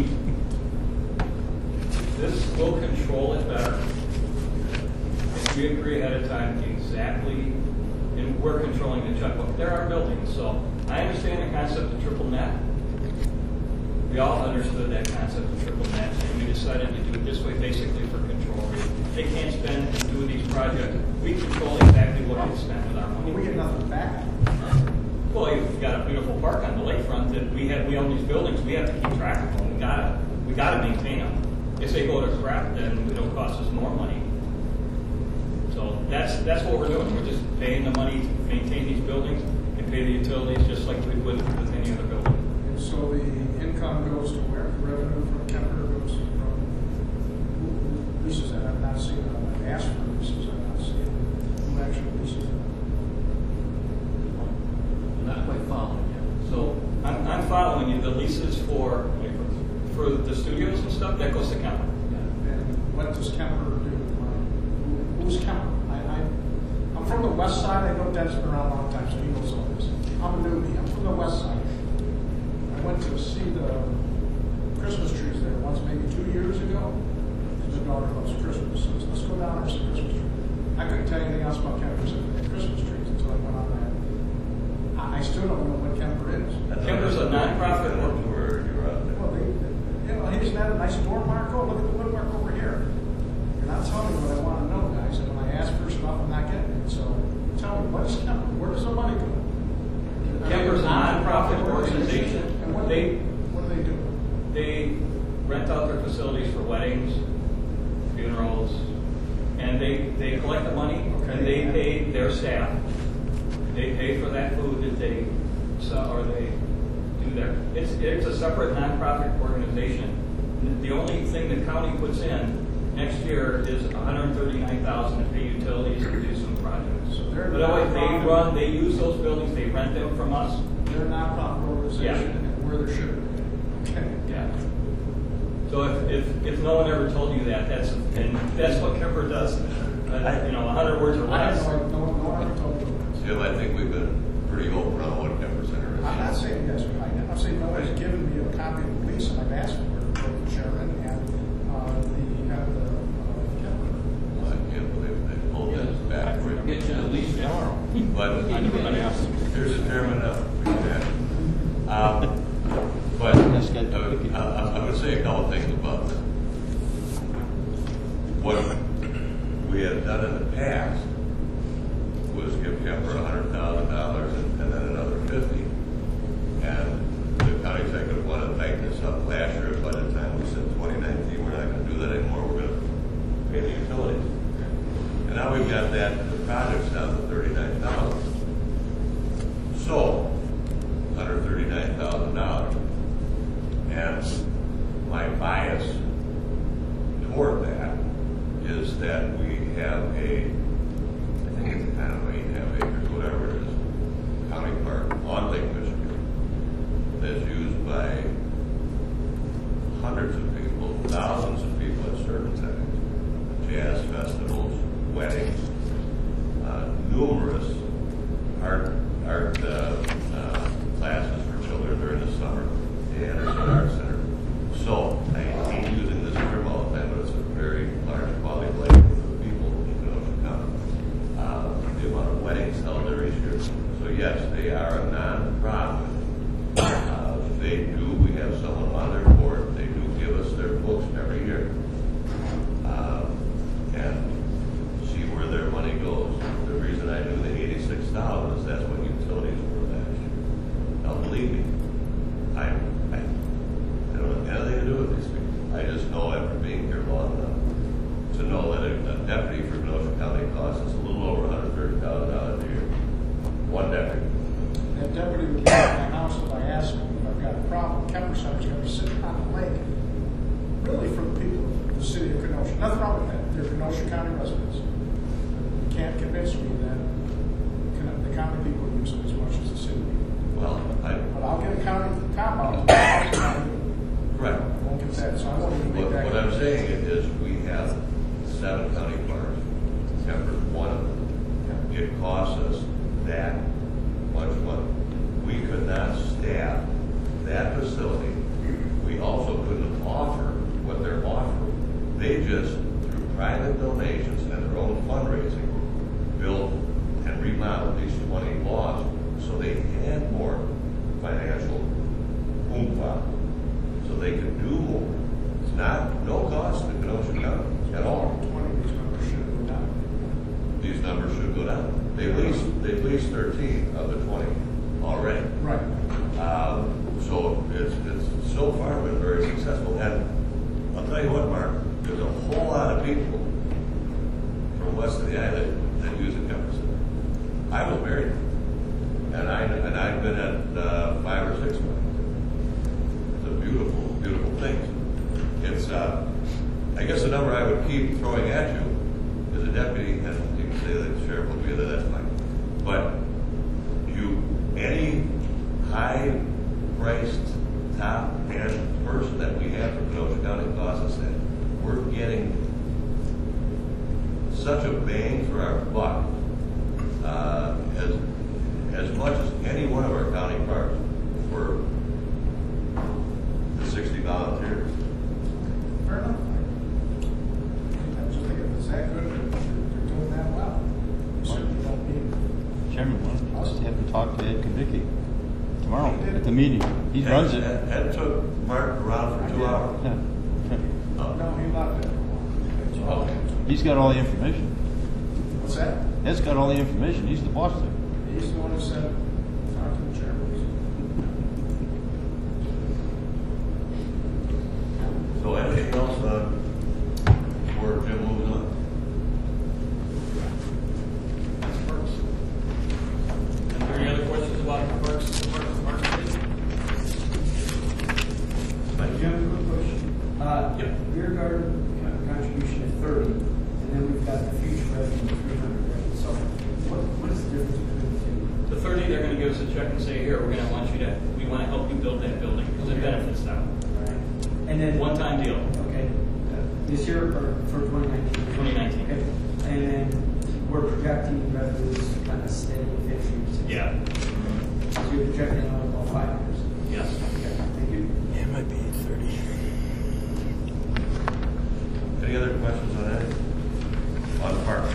this will control it better. If we agree ahead of time exactly, and we're controlling the checkbook. There are buildings, so I understand the concept of triple net. We all understood that concept of triple net, and we decided to do it this way basically for control. They can't spend and do these projects. We control exactly what they spend with our money. We get nothing back. Well, you've got a beautiful park on the lakefront that we have, we own these buildings, we have to keep track of them, we gotta, we gotta maintain them. If they go to crap, then it'll cost us more money. So that's, that's what we're doing, we're just paying the money to maintain these buildings and pay the utilities just like we would with any other building. And so the income goes to where? The revenue from Kemper goes from, who who leases that? I've not seen it. I've asked for leases, I've not seen it. Who actually leases it? Not quite following yet. So, I'm, I'm following you, the leases for, for the studios and stuff, that goes to Kemper. And what does Kemper do? Who- Who's Kemper? I, I, I'm from the west side. I know Dennis been around a long time, so he knows all this. I'm a newbie. I'm from the west side. I went to see the Christmas trees there once, maybe two years ago. The daughter loves Christmas, so let's go down and see Christmas trees. I couldn't tell you anything else about Kemper except they had Christmas trees until I went on that. I, I still don't know what Kemper is. Kemper's a nonprofit Where you're out there. Well, they, you know, he just had a nice door mark. Oh, look at the woodwork over here. You're not telling me what I want to know, guys. And when I ask for stuff, I'm not getting it. So tell me, what is Kemper? Where does the money go? Kemper's a nonprofit organization. And what, They, what do they do? they rent out their facilities for weddings, funerals, and they, they collect the money and they pay their staff. They pay for that food that they sell or they do there. It's, it's a separate nonprofit organization. The only thing the county puts in next year is one hundred thirty-nine thousand dollars to pay utilities and do some projects. So they're But otherwise, they nonprofit. run, they use those buildings, they rent them from us. They're a nonprofit organization, Yeah. and we're their sugar. Okay. Yeah. So if, if, if no one ever told you that, that's, and that's what Kemper does, uh, you know, a hundred words or I less. have no, no, no one ever told me this. Jim, I think we've been pretty open on what Kemper Center is. I'm not saying yes, but I, I'm saying nobody's given me a copy of the lease, and I've asked for it, for the chairman and, uh, the, head of the, uh, Kemper. I can't believe they pulled that back. get you at least tomorrow. But I never been asked. here's the chairman now. Um, but I would, I, I would say a couple of things about what we have done in the past. we've got that, the project's down to thirty-nine thousand. So, one hundred thirty-nine thousand dollars. And my bias toward that is that we have a, I think it's kind of eight and a half acres, whatever it is, county park on Lake Michigan that's used by hundreds of people, thousands of people at certain times, jazz festivals, weddings, uh, numerous art art uh, uh, classes for children during the summer, the Anderson Art Center. So I hate using this term all the time, but it's a very large quality of life for the people in Kenosha County. Uh, the amount of weddings held there each year. So yes, they are a non-profit. Uh, they do, we have someone on their board, they do give us their books every year. Um, and see where their money goes. The reason I do the eighty-six thousand is that's what utilities were last year. Now believe me, I, I, I don't have anything to do with these people. I just know after being here long enough to know that a, a deputy for Kenosha County costs us a little over one hundred thirty thousand dollars a year. One deputy. That deputy would get in my house if I ask him if I've got a problem. Kemper Center's going to be sitting on the lake, really for the people of the city of Kenosha. Nothing wrong with that. They're Kenosha County residents. You can't convince me that the county people use it as much as the city. Well, I. But I'll get a county compound. Right. I won't get that, so I won't even make What, that. what I'm saying is we have seven county parks. Kemper's one of them. It costs us that much money. We could not staff that facility. We also couldn't offer what they're offering. They just, through private donations and their own fundraising, built and remodeled these twenty lofts so they had more financial oomph, so they could do more. It's not, no cost to Kenosha County at all. twenty, these numbers should go down. These numbers should go down. They leased, they leased thirteen of the twenty already. Right. Um, so it's, it's so far been very successful. And I'll tell you what, Mark, there's a whole lot of people from west of the island that use it Kemper Center. I was married, and I and I've been at uh, five or six weddings. It's a beautiful, beautiful thing. It's, uh, I guess, the number I would keep throwing at you is a deputy, and you can say that the sheriff will be there. That's fine. But you, any high-priced top-end person that we have from Kenosha County costs us that. We're getting such a bang for our buck, uh, as as much as any one of our county parks for the sixty volunteers. Fair enough. I was just thinking, it's that good, they're they're doing that well. You certainly don't need. Chairman, why don't you just have to talk to Ed Kavicki tomorrow at the meeting. He Ed- runs it. Ed, Ed took Mark around for two hours. Yeah. Oh, No, he left it. okay. He's got all the information. What's that? Ed's got all the information. He's the boss there. He's the one who said, talk to the chairman. So anything else uh, before Jim moves on? Are there any other questions about the parks, the parks, the parks committee? Jim, quick question. Uh, Yep. Rear guard con- contribution of thirty, and then we've got the future revenue of three hundred, right? So what, what is the difference between the two? The thirty, they're gonna give us a check and say, here, we're gonna want you to, we wanna help you build that building, because it benefits them. All right. And then. One-time deal. Okay. Uh, This year or for twenty nineteen? twenty nineteen. Okay. And then we're projecting revenues kind of steady, fifty percent. Yeah. So you're projecting out about five years. Yes. Okay, thank you. Yeah, it might be thirty. Any other questions on that? On the park?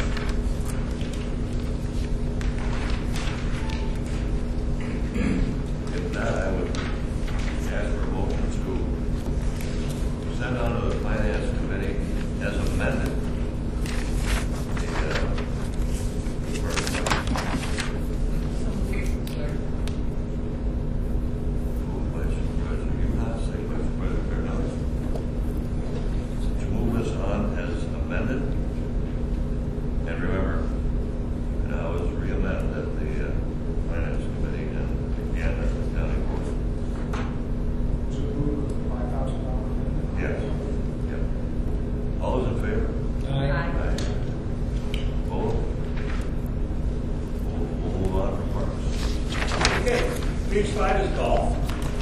If not, I would ask for a motion to send on to the finance committee as amended. the, uh, first one. Moved by Supervisor Uhas, second by Supervisor Fairhouse. To move this on as amended and five is golf.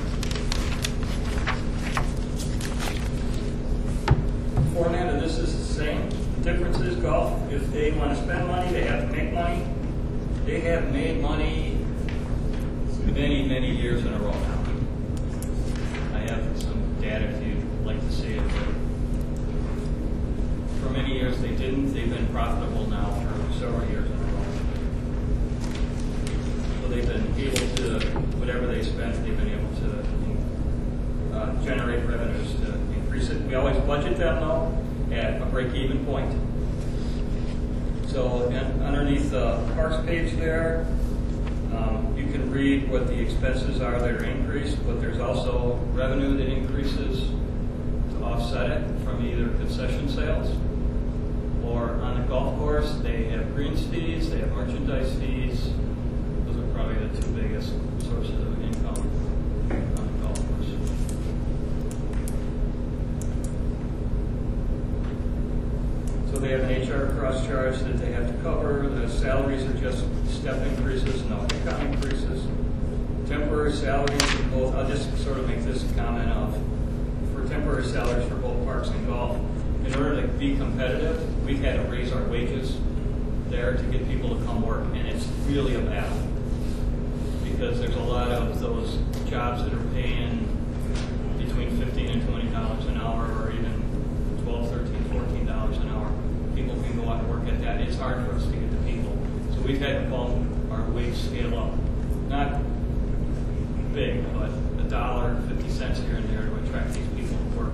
Format of this is the same. The difference is golf, if they want to spend money, they have to make money. They have made money many, many years in a row now. I have some data if you'd like to see it. But for many years they didn't. They've been profitable now for several years in a row. So they've been able to, whatever they spent, they've been able to uh, generate revenues to increase it. We always budget them though at a break-even point. So again, underneath the parks page there, um, you can read what the expenses are that are increased, but there's also revenue that increases to offset it from either concession sales or on the golf course, they have greens fees, they have merchandise fees. Those are probably the two biggest sources of income on the golf course. So they have an H R cross charge that they have to cover. The salaries are just step increases, no income increases. Temporary salaries for both, I'll just sort of make this comment of, for temporary salaries for both parks and golf, in order to be competitive, we've had to raise our wages there to get people to come work, and it's really a battle because there's a lot of those jobs that are paying between fifteen and twenty dollars an hour, or even twelve, thirteen, fourteen dollars an hour. People can go out and work at that. It's hard for us to get the people, so we've had to bump our wage scale up, not big, but a dollar, fifty cents here and there to attract these people to work.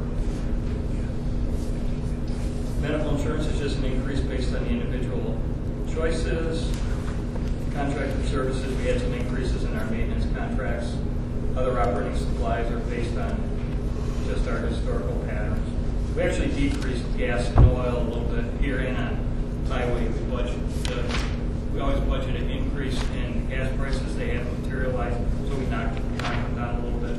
Medical insurance is just an increase based on the individual choices. Contracted services, we had some increases in our maintenance contracts. Other operating supplies are based on just our historical patterns. We actually decreased gas and oil a little bit here and on highway. We budget, uh, we always budget an increase in gas prices. They haven't materialized, so we knocked, knocked them down a little bit.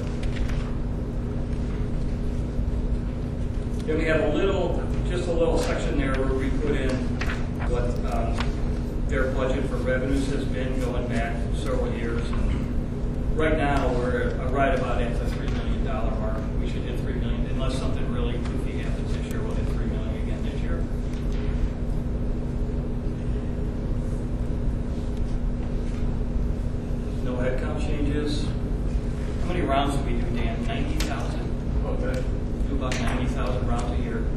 Then we have a little, just a little section there where we put in what um, their budget for revenues has been going back several years. And right now, we're right about at the three million dollar mark. We should hit three million dollars unless something really goofy happens this year. We'll hit three million dollars again this year. No headcount changes. How many rounds do we do, Dan? ninety thousand? Okay. Do about ninety thousand rounds a year.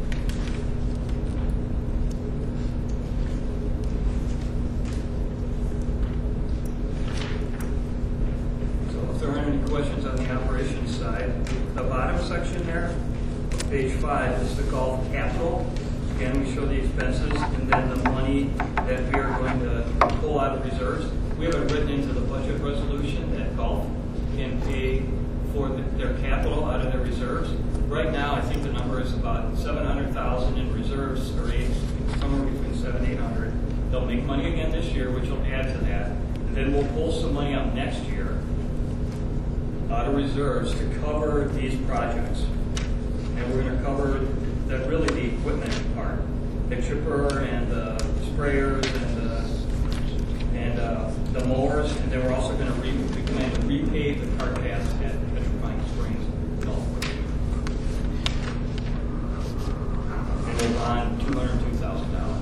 So if there aren't any questions on the operations side, the bottom section there, page five, is the golf capital. Again, we show the expenses and then the money that we are going to pull out of reserves. We have it written into the budget resolution that golf can pay for the, their capital out of their reserves. Right now, I think the number is about seven hundred thousand in reserves, or eight, somewhere between seven, eight hundred. They'll make money again this year, which will add to that. And then we'll pull some money up next year out of reserves to cover these projects. And we're going to cover the, really the equipment part, the chipper and the sprayers and the, and uh, the mowers, and then we're also going to re, we plan to repave the cart paths at Petrifying Springs Golf Course. And we'll bond two hundred two thousand dollars.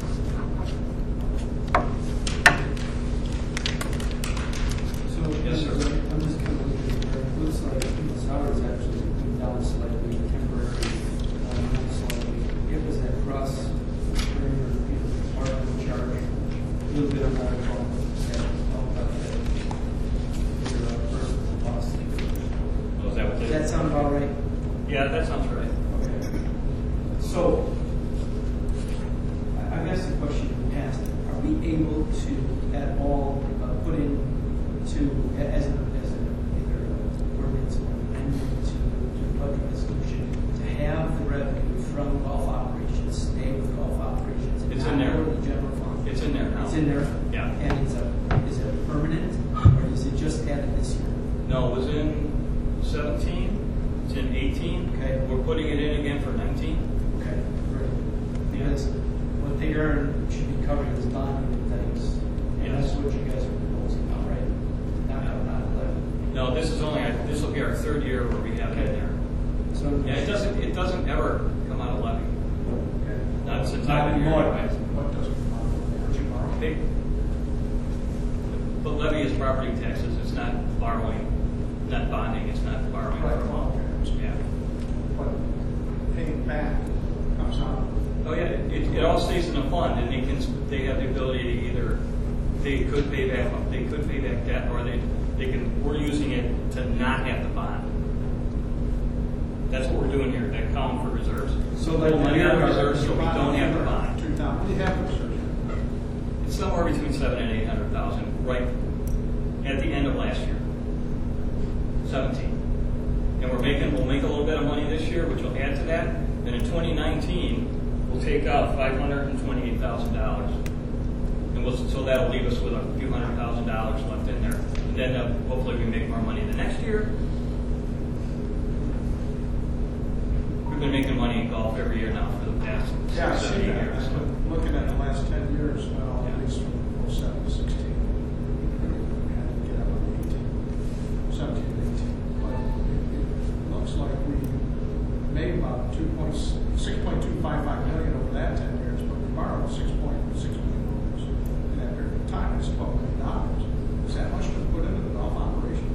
So, Yes, sir. I'm just kind of looking at it. It looks like the salaries actually came down slightly, temporary, um, not slightly. It was that cross, perimeter, department charge, a little bit of that, all that, all about that. Your uh, personal cost. Oh, is that what they- Does that sound about right? Yeah, that sounds right. Okay. So, I- I've asked the question in the past, are we able to at all uh, put in to, as an, as an, either an ordinance or an amendment to, to the budget resolution, to have the revenue from golf operations stay with golf operations? and It's not in there. go to the general fund? It's in there now. It's in there? Yeah. And it's a, is it permanent, or is it just added this year? No, it was in seventeen, it's in eighteen. Okay. We're putting it in again for nineteen. Okay, great. Because what they earn should be covered as bonding and things. And that's what you guys are proposing now, right? Not, not eleven. No, this is only, our- this will be our third year where we have it in there. So, Yeah, it doesn't, it doesn't ever come out of levy. Okay. Not since Not I've been here. anymore. anyways. What does it, where'd you borrow? They- But levy is property taxes, it's not borrowing, not bonding, it's not borrowing Right, from, well, okay. yeah. But paying back comes out. Oh, yeah, it, it all stays in a fund, and they can, they have the ability to either, they could pay back, they could pay back debt, or they, they can, we're using it to not have the bond. That's what we're doing here, that column for reserves. So We'll that- money out of reserves, so we don't have the bond. Two thousand, we have reserves. It's somewhere between seven and eight hundred thousand, right at the end of last year, seventeen. And we're making, we'll make a little bit of money this year, which will add to that. And in twenty nineteen, we'll take out five hundred and twenty-eight thousand dollars. And we'll, so that'll leave us with a few hundred thousand dollars left in there. And then uh, hopefully we make more money the next year. We've been making money in golf every year now for the past Yeah, I six, see seven, eight that. years. I've been looking at the last ten years, now, Yeah. at least from oh seven to sixteen. We had to get up on eighteen, seventeen to eighteen. But it, it looks like we made about two point, six point two five five million over that ten years, but we borrowed six point six million dollars in that period of time. It's twelve million dollars. Is that much to put into the golf operations?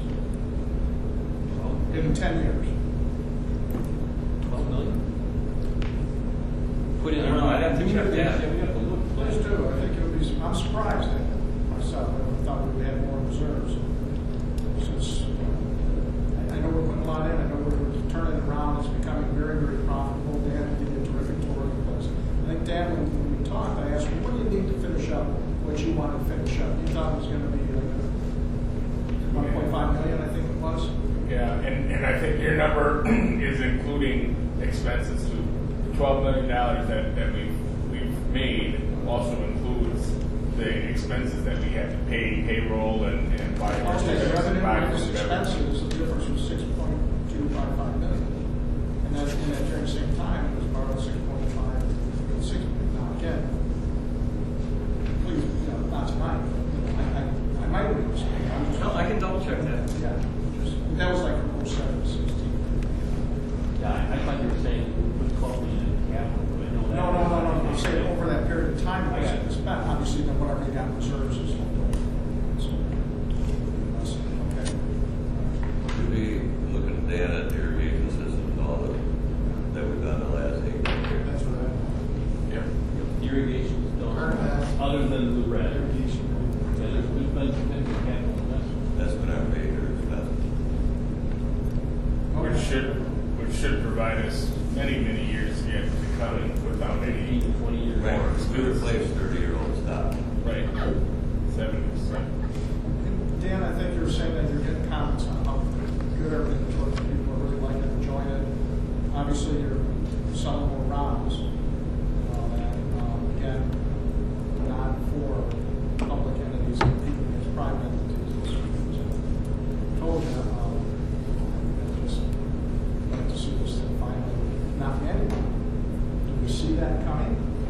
In ten years? Twelve million? Put I in. don't know, I'd have to check that. Yeah, we have to look. Please do. I think it would be, I'm surprised at it myself. I thought we would have more reserves. Since, uh, I I know we're putting a lot in, I know we're turning it around, it's becoming very, very profitable. Dan did a terrific tour of the place. I think, Dan, when when we talked, I asked you, what do you need to finish up what you wanted to finish up? You thought it was gonna be like one point five million, I think it was? Yeah, and, and I think your number is including expenses too. The twelve million dollars that, that we've, we've made also includes the expenses that we have to pay, payroll and, and buy. Okay, the revenue buy minus food, expenses, the difference was six point two five five million. And that, and that during the same time, it was borrowed six point five, six, now again, please, you know, not tonight, but I, I, I might have been mistaken. I'm just- No, I can double check that. Yeah, just, that was like from oh seven to sixteen. Yeah, I I thought you were saying put twelve million in capital, but no. that- No, no, no, no, I'm saying over that period of time, it was spent, obviously, then whatever you got in reserves is. So, okay. Should be looking Dan at irrigation systems, all the, that we've done the last eight years. That's what I. Yeah. Irrigation is done, Irrigation. other than the red. Yeah, there's, there's been significant capital investment. That's been our major expense. Which should, which should provide us many, many years yet to come in without any. Fifteen to twenty years. Right, More we replaced thirty-year-old stuff. Right. Seven percent. Dan, I think you were saying that you're getting comments on how good everything is looking. People are really liking it, enjoying it. Obviously, you're selling more rounds and all that. Um, again, not for public entities competing against private entities. As I told you, um, I just like to see this thing finally not manual. Do we see that coming?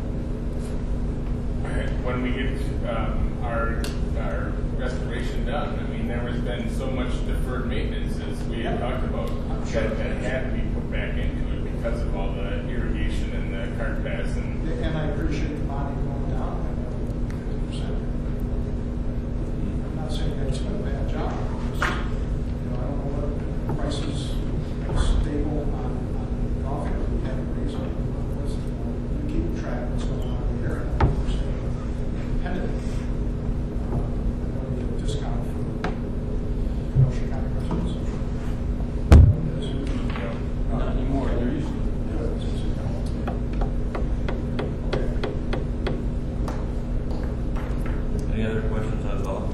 When we get um, our our restoration done, I mean, there has been so much deferred maintenance, as we had talked about, that, that had to be put back into it because of all the irrigation and the cart paths and. And I appreciate the body going down fifty percent. I'm not saying that it's been a bad job. It's just, you know, I don't know what prices are stable on, on golfing, or we have a reason. What's, you know, you keep track of what's going on in the area. We're staying competitive. Uh, I know you get a discount for, you know, Chicago residents. Not anymore, there used to be. Any other questions on golf?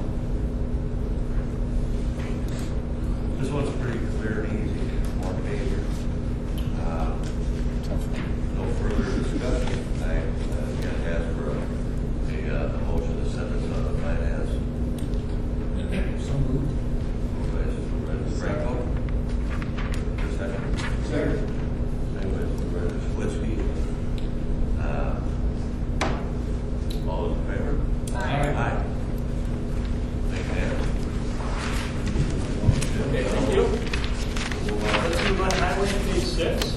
This one's pretty clear and easy, more major. Uh, No further discussion. I, uh, again, ask for a, a, uh, a motion to send this on the finance. So moved. Moved by Supervisor Franco. Second. Second. Second by Supervisor Splitsky. Uh, All those in favor? Aye. Thank you, Dan. Okay, six.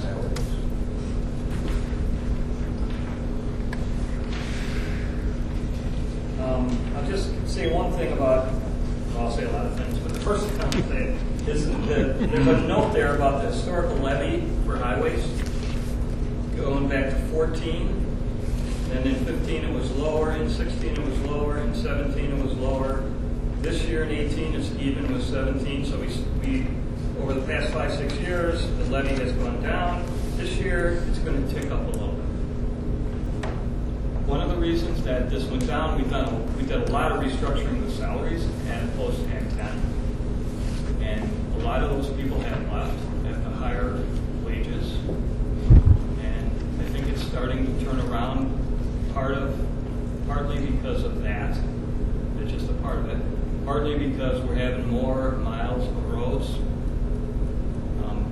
Um, I'll just say one thing about, well, I'll say a lot of things, but the first thing I'll say is that there's a note there about the historical levy for highways going back to fourteen, and in fifteen it was lower, in sixteen it was lower, in seventeen it was lower. This year in eighteen it's even with seventeen, so we, we over the past five, six years, the levy has gone down. This year it's going to tick up a little bit. One of the reasons that this went down, we've done a, we did a lot of restructuring with salaries and post Act ten. And a lot of those people have left at the higher wages. And I think it's starting to turn around, part of, partly because of that. It's just a part of it. Partly because we're having more miles of roads. Um,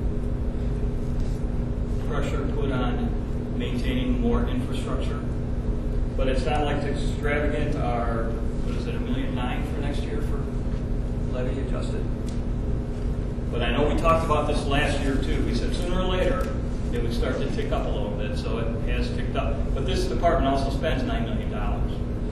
pressure put on maintaining more infrastructure. But it's not like it's extravagant. Our, what is it, a million nine for next year for levy adjusted? But I know we talked about this last year too. We said sooner or later it would start to tick up a little bit, so it has ticked up. But this department also spends nine million dollars.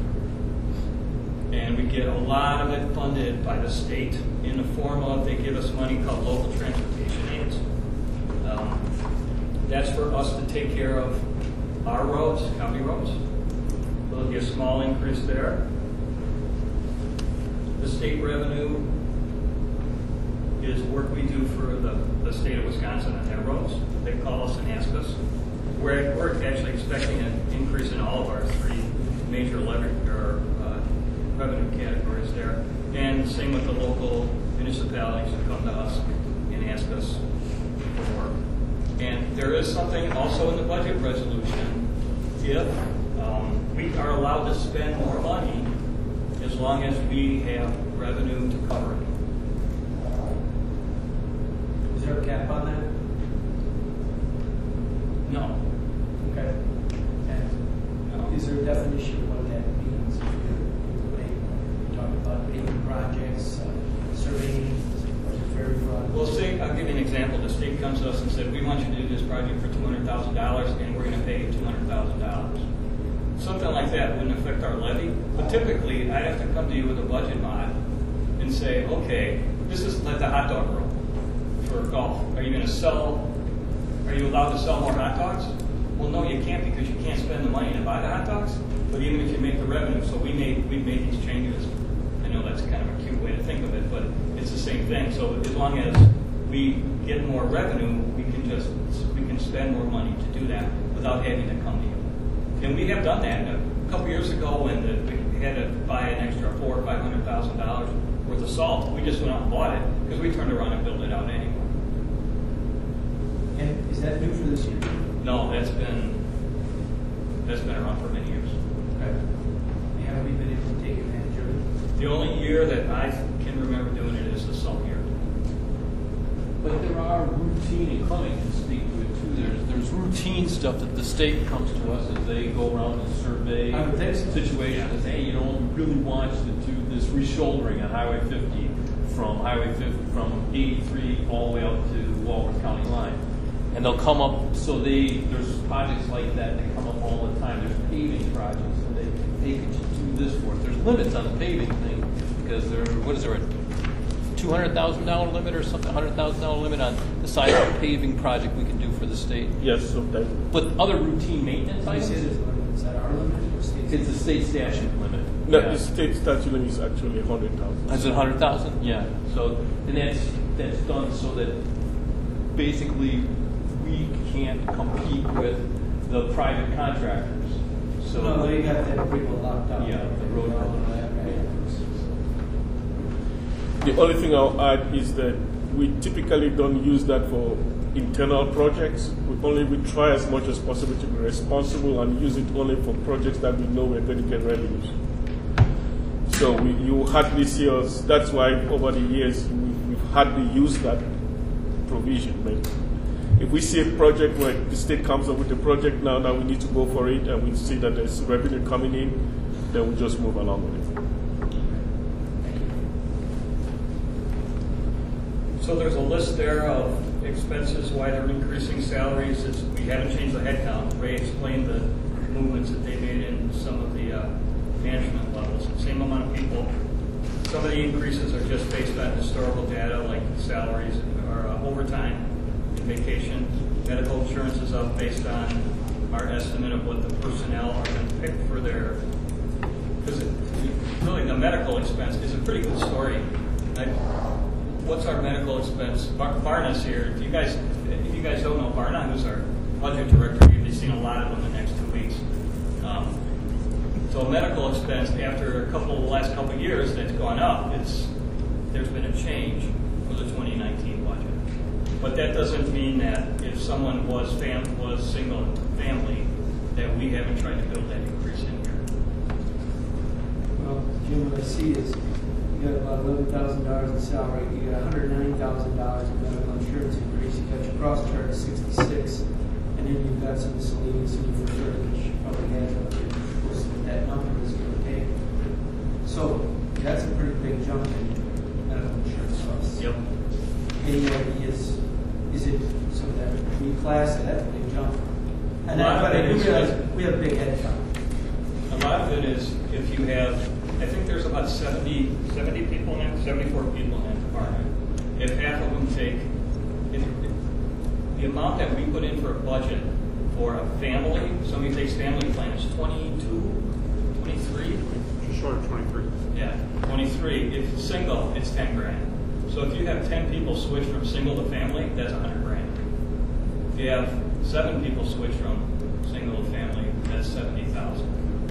And we get a lot of it funded by the state in the form of, they give us money called local transportation aids. Um, that's for us to take care of our roads, county roads. There'll be a small increase there. The state revenue is work we do for the, the state of Wisconsin on their roads. They call us and ask us. We're, we're actually expecting an increase in all of our three major levy, or, uh, revenue categories there. And same with the local municipalities who come to us and ask us for work. And there is something also in the budget resolution. If um, we are allowed to spend more money as long as we have revenue to cover it. Is there a cap on that? No. Okay. And No. is there a definition of what that means? If you're, you're talking about paving projects, uh, surveying, very broad. Well, say, I'll give you an example. The state comes to us and said, we want you to do this project for two hundred thousand dollars and we're going to pay you two hundred thousand dollars. Something like that wouldn't affect our levy, but typically I'd have to come to you with a budget mod and say, okay, this is like the hot dog roll for golf. Are you going to sell, are you allowed to sell more hot dogs? Well, no, you can't, because you can't spend the money to buy the hot dogs, but even if you make the revenue, so we made, we made these changes. I know that's kind of a cute way to think of it, but it's the same thing. So as long as we get more revenue, we can just, we can spend more money to do that without having to come to you. And we have done that. A couple years ago, when the, we had to buy an extra four or five hundred thousand dollars worth of salt, we just went out and bought it because we turned around and built it out anyway. And is that new for this year? No, that's been that's been around for many years. Okay. And have we been able to take advantage of it? The only year that I can remember doing it is the salt year. But there are routine, and Clement can speak to it too, there's, there's routine stuff that the state comes to us as they go around and survey I would think so. situations, and hey, you know, we really want you to do this reshouldering on Highway fifty from Highway fifty, from eighty-three all the way up to Walworth County line. And they'll come up, so they, there's projects like that that come up all the time. There's paving projects, and they, they can do this for us. There's limits on the paving thing, because there, what is there, a two hundred thousand dollars limit or something, one hundred thousand dollars limit on the size of a paving project we can do for the state? Yes, sometimes. But other routine maintenance I items? say this limit, is that our limit or state? It's a state statute limit. No, Yeah. the state statute limit is actually a hundred thousand. Is it one hundred thousand? Yeah. So, and that's, that's done so that basically we can't compete with the private contractors. So, No, they got that people locked up. Yeah, the road companies. The only thing I'll add is that we typically don't use that for internal projects. We only we try as much as possible to be responsible and use it only for projects that we know we're going to get revenues. So we, you hardly see us. That's why over the years we, we've hardly used that provision. But if we see a project where the state comes up with a project now, now we need to go for it, and we see that there's revenue coming in, then we just move along with it. So there's a list there of expenses, why they're increasing salaries. It's, we haven't changed the headcount. Ray explained the movements that they made in some of the uh, management levels. Same amount of people. Some of the increases are just based on historical data like salaries or uh, overtime and vacation. Medical insurance is up based on our estimate of what the personnel are going to pick for their, because really the medical expense is a pretty good story. I, what's our medical expense? Bar, Barna's here. If you guys, if you guys don't know Barna, who's our budget director, you've seen a lot of them in the next two weeks. Um, so medical expense, after a couple, the last couple of years, that's gone up. It's there's been a change for the twenty nineteen budget, but that doesn't mean that if someone was fam was single family, that we haven't tried to build that increase in here. Well, Jim, what I see is you got about eleven thousand dollars in salary, you got one hundred nine thousand dollars in medical insurance increase, you got your cross chart at sixty-six, and then you've got some miscellaneous in your reserve, which probably has up there, what's that number is going to take. So that's a pretty big jump in medical insurance costs. Yep. Any ideas? Is it so that we class it? That's a big jump. And A lot I, but I of it do is- realize we have a big head count. A lot of it is if you have, I think there's about seventy, seventy people in it, seventy-four people in that department. If half of them take, if, the amount that we put in for a budget for a family, somebody takes family plan is twenty-two, twenty-three? Just short of twenty-three. Yeah, twenty-three. If it's single, it's ten grand. So if you have ten people switch from single to family, that's a hundred grand. If you have seven people switch from single to family, that's seventy thousand.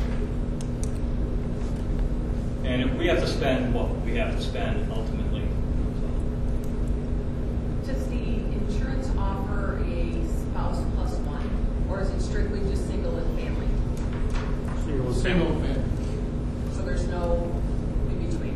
And if we have to spend what we have to spend ultimately. Does the insurance offer a spouse plus one, or is it strictly just single and family? Single, single family. So there's no in between?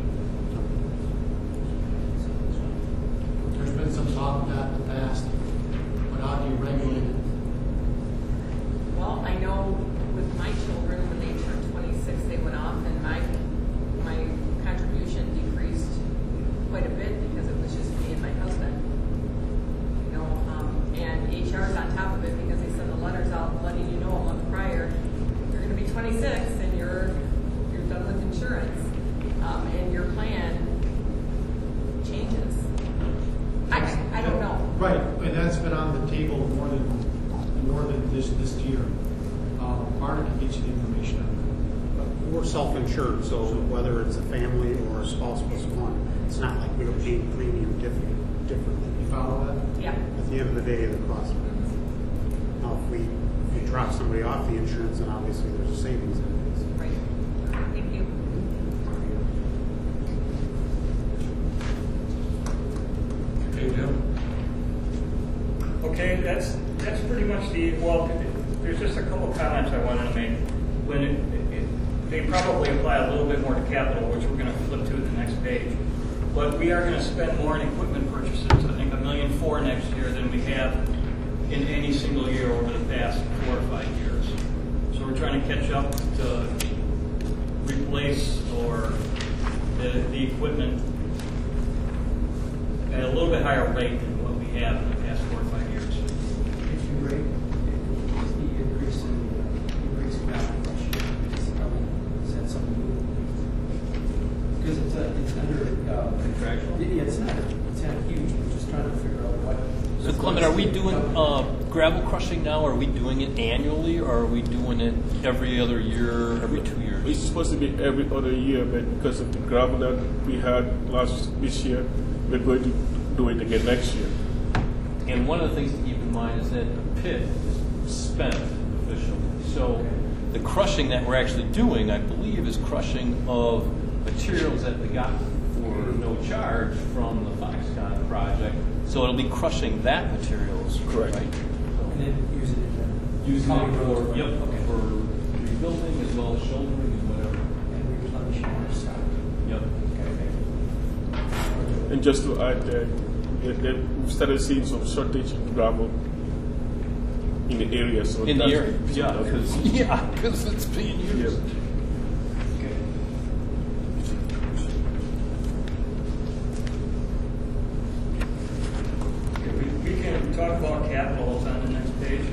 There's been some talk of that in the past, but how do you regulate it? Well, I know with my children, when they turned twenty-six, they went off, and my my contribution decreased quite a bit because it was just me and my husband. You know, um, and H R is on top of it because they send the letters out letting you know a month prior you're going to be twenty-six and you're you're done with insurance, um, and your plan changes. I I don't know. Right, and that's been on the table more than more than this this year. Um, Marta can get you the information on that. We're self-insured, so whether it's a family or a spouse plus one, it's not like we're paying premium different, differently. You follow that? Yeah. At the end of the day, the cost. Now, if we, if we drop somebody off the insurance, then obviously there's a savings in it. Right. Thank you. Okay, Jim? Okay, that's that's pretty much the, well, there's just a couple comments I wanted to make. When it, it, they probably apply a little bit more to capital, which we're going to flip to the next page. But we are going to spend more in equipment purchases, I think a million four next year than we have in any single year over the past four or five years. So we're trying to catch up to replace or the, the equipment at a little bit higher rate than what we have in the past four or five years. If you rate, is the increase in the increase in ground pressure, is probably, is that something new? Because it's, a, it's under, uh, Contractual? Yeah, it's not, it's not huge, we're just trying to figure out what. So Clement, are we doing uh, gravel crushing now? Are we doing it annually, or are we doing it every other year, every two years? It's supposed to be every other year, but because of the gravel that we had last this year, we're going to do it again next year. And one of the things to keep in mind is that the pit is spent officially. So the crushing that we're actually doing, I believe, is crushing of materials that we got for no charge from the Foxconn project. So it'll be crushing that materials, Correct. right? And then use it in the. Using it county roads, for, right? yep, Okay. for rebuilding as well as shouldering and whatever. And replenishing our stock. Yep. Okay. And just to add that, that, that we've started seeing some shortage in gravel in the area. So In the that's- area, yeah, because yeah, because it's being used. Yeah. talk about capital, it's on the next page.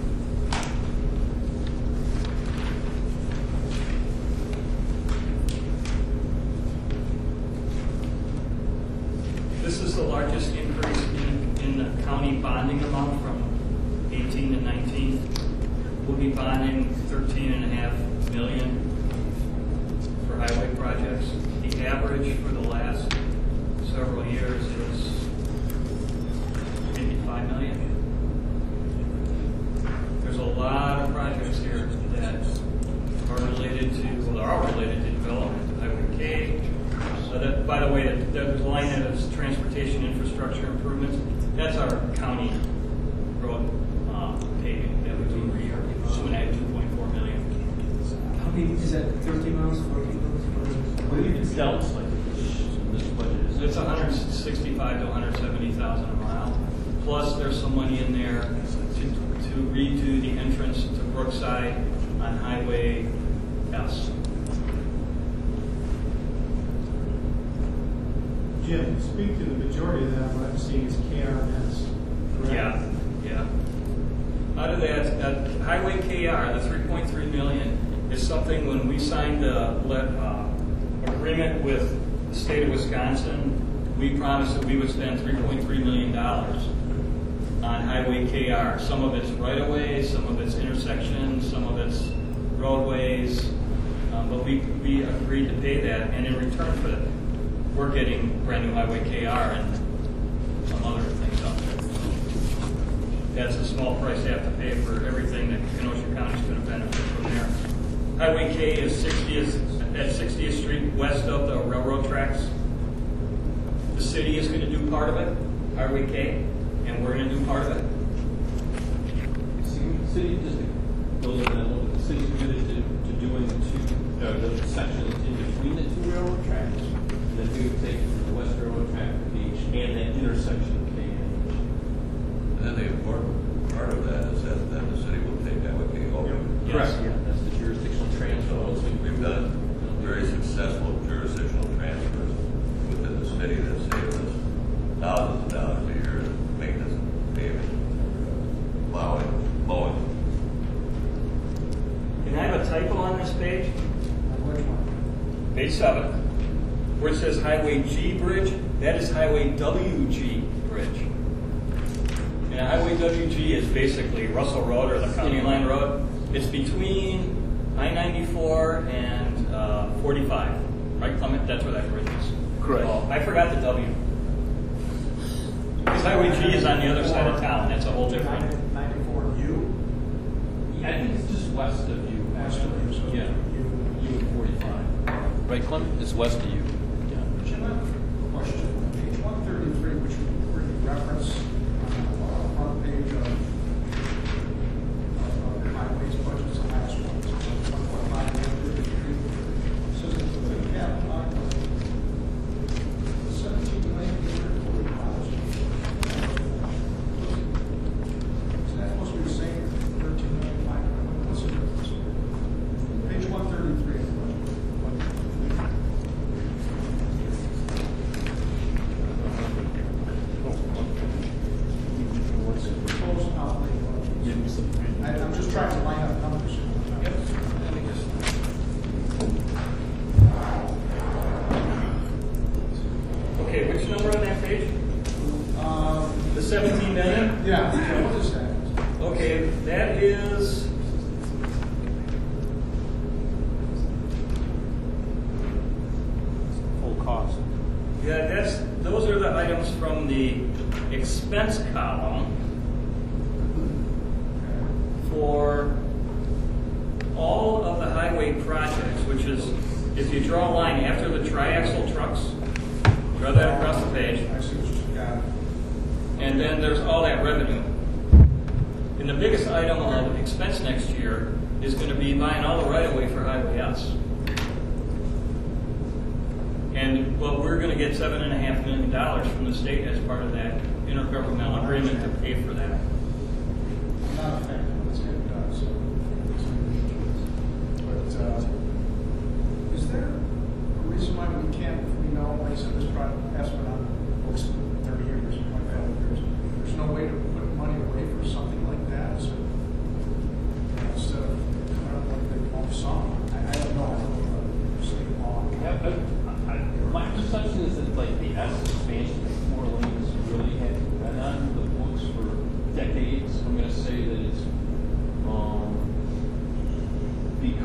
This is the largest increase in, in the county bonding amount from eighteen to nineteen. We'll be bonding thirteen and a half million for highway projects. The average for the last several years is maybe five million. There's a lot of projects here that are related to, well, they're all related to development. Highway K. So that, by the way, that, that line that is transportation infrastructure improvements. That's our county road uh, paving that we do every year. Two and a half, two point four million. How many, is that thirteen miles, fourteen miles? I believe it's down slightly in this budget. Is It's one hundred sixty-five to one hundred seventy thousand a mile. Plus, there's some money in there to, to redo the entrance to Brookside on Highway S. Jim, speak to the majority of that, what I'm seeing is K R S. Yeah, yeah. Out of that, that Highway K R, the three point three million, is something when we signed the uh, agreement with the state of Wisconsin, we promised that we would spend three point three million dollars on Highway K R. Some of it's right-of-ways, some of it's intersections, some of it's roadways, um, but we, we agreed to pay that, and in return for that, we're getting brand new Highway K R and some other things out there. That's a small price they have to pay for everything that Kenosha County is going to benefit from there. Highway K is sixtieth, at sixtieth Street west of the railroad tracks. The city is going to do part of it, Highway K, and we're going to do part of it. the city just goes over that, look, the city's committed to, to doing the two, uh, the sections in between the two railroad tracks. And then we would take from the west railroad track to the beach and that intersection of K and H. And then the important part of that is that then the city will take that with the over. Correct. Yeah, that's the jurisdictional transfer. So we've done very successful jurisdictional transfers within the city that save us thousands of dollars a year in maintenance, paving, plowing, mowing. Can I have a typo on this page? Which one? Page seven, where it says Highway G Bridge, that is Highway W G Bridge. And Highway W G is basically Russell Road or the County Line Road. It's between I ninety-four and uh, forty-five, right, Clement? That's where that bridge is. Correct. Oh, I forgot the W. Because Highway G is on the other side of town. That's a whole different. ninety-four U? Yeah, I think it's just west of you. West of you, so Yeah. U. U and forty-five. Right, Clement? It's west of you. Yeah. Jim, I have a question. Page one thirty-three, which where you reference on the front page of, of the highways budget, the last one, it's one point five million. Says it's a big cap, uh, seventeen million eight hundred forty dollars. Is that supposed to be the same, thirteen million five hundred? What's the difference? Page one thirty-three of the budget. Proposed outlay budget. I- I'm just trying to line up numbers. Let me just. Okay, which number on that page? Um, The seventeen million? yeah, yeah, what is that? Okay, that is. Full cost. Yeah, that's, those are the items from the expense column for all of the highway projects, which is, if you draw a line after the triaxle trucks, draw that across the page, I see what you got. and then there's all that revenue. And the biggest item of expense next year is going to be buying all the right-of-way for Highway S. And, well, we're going to get seven and a half million dollars from the state as part of that intergovernmental agreement to pay for that. Not a fan, let's get it done, so. But, uh, is there a reason why we can't, we know, like I said, this project has been on the books for thirty years, twenty-five years. There's no way to put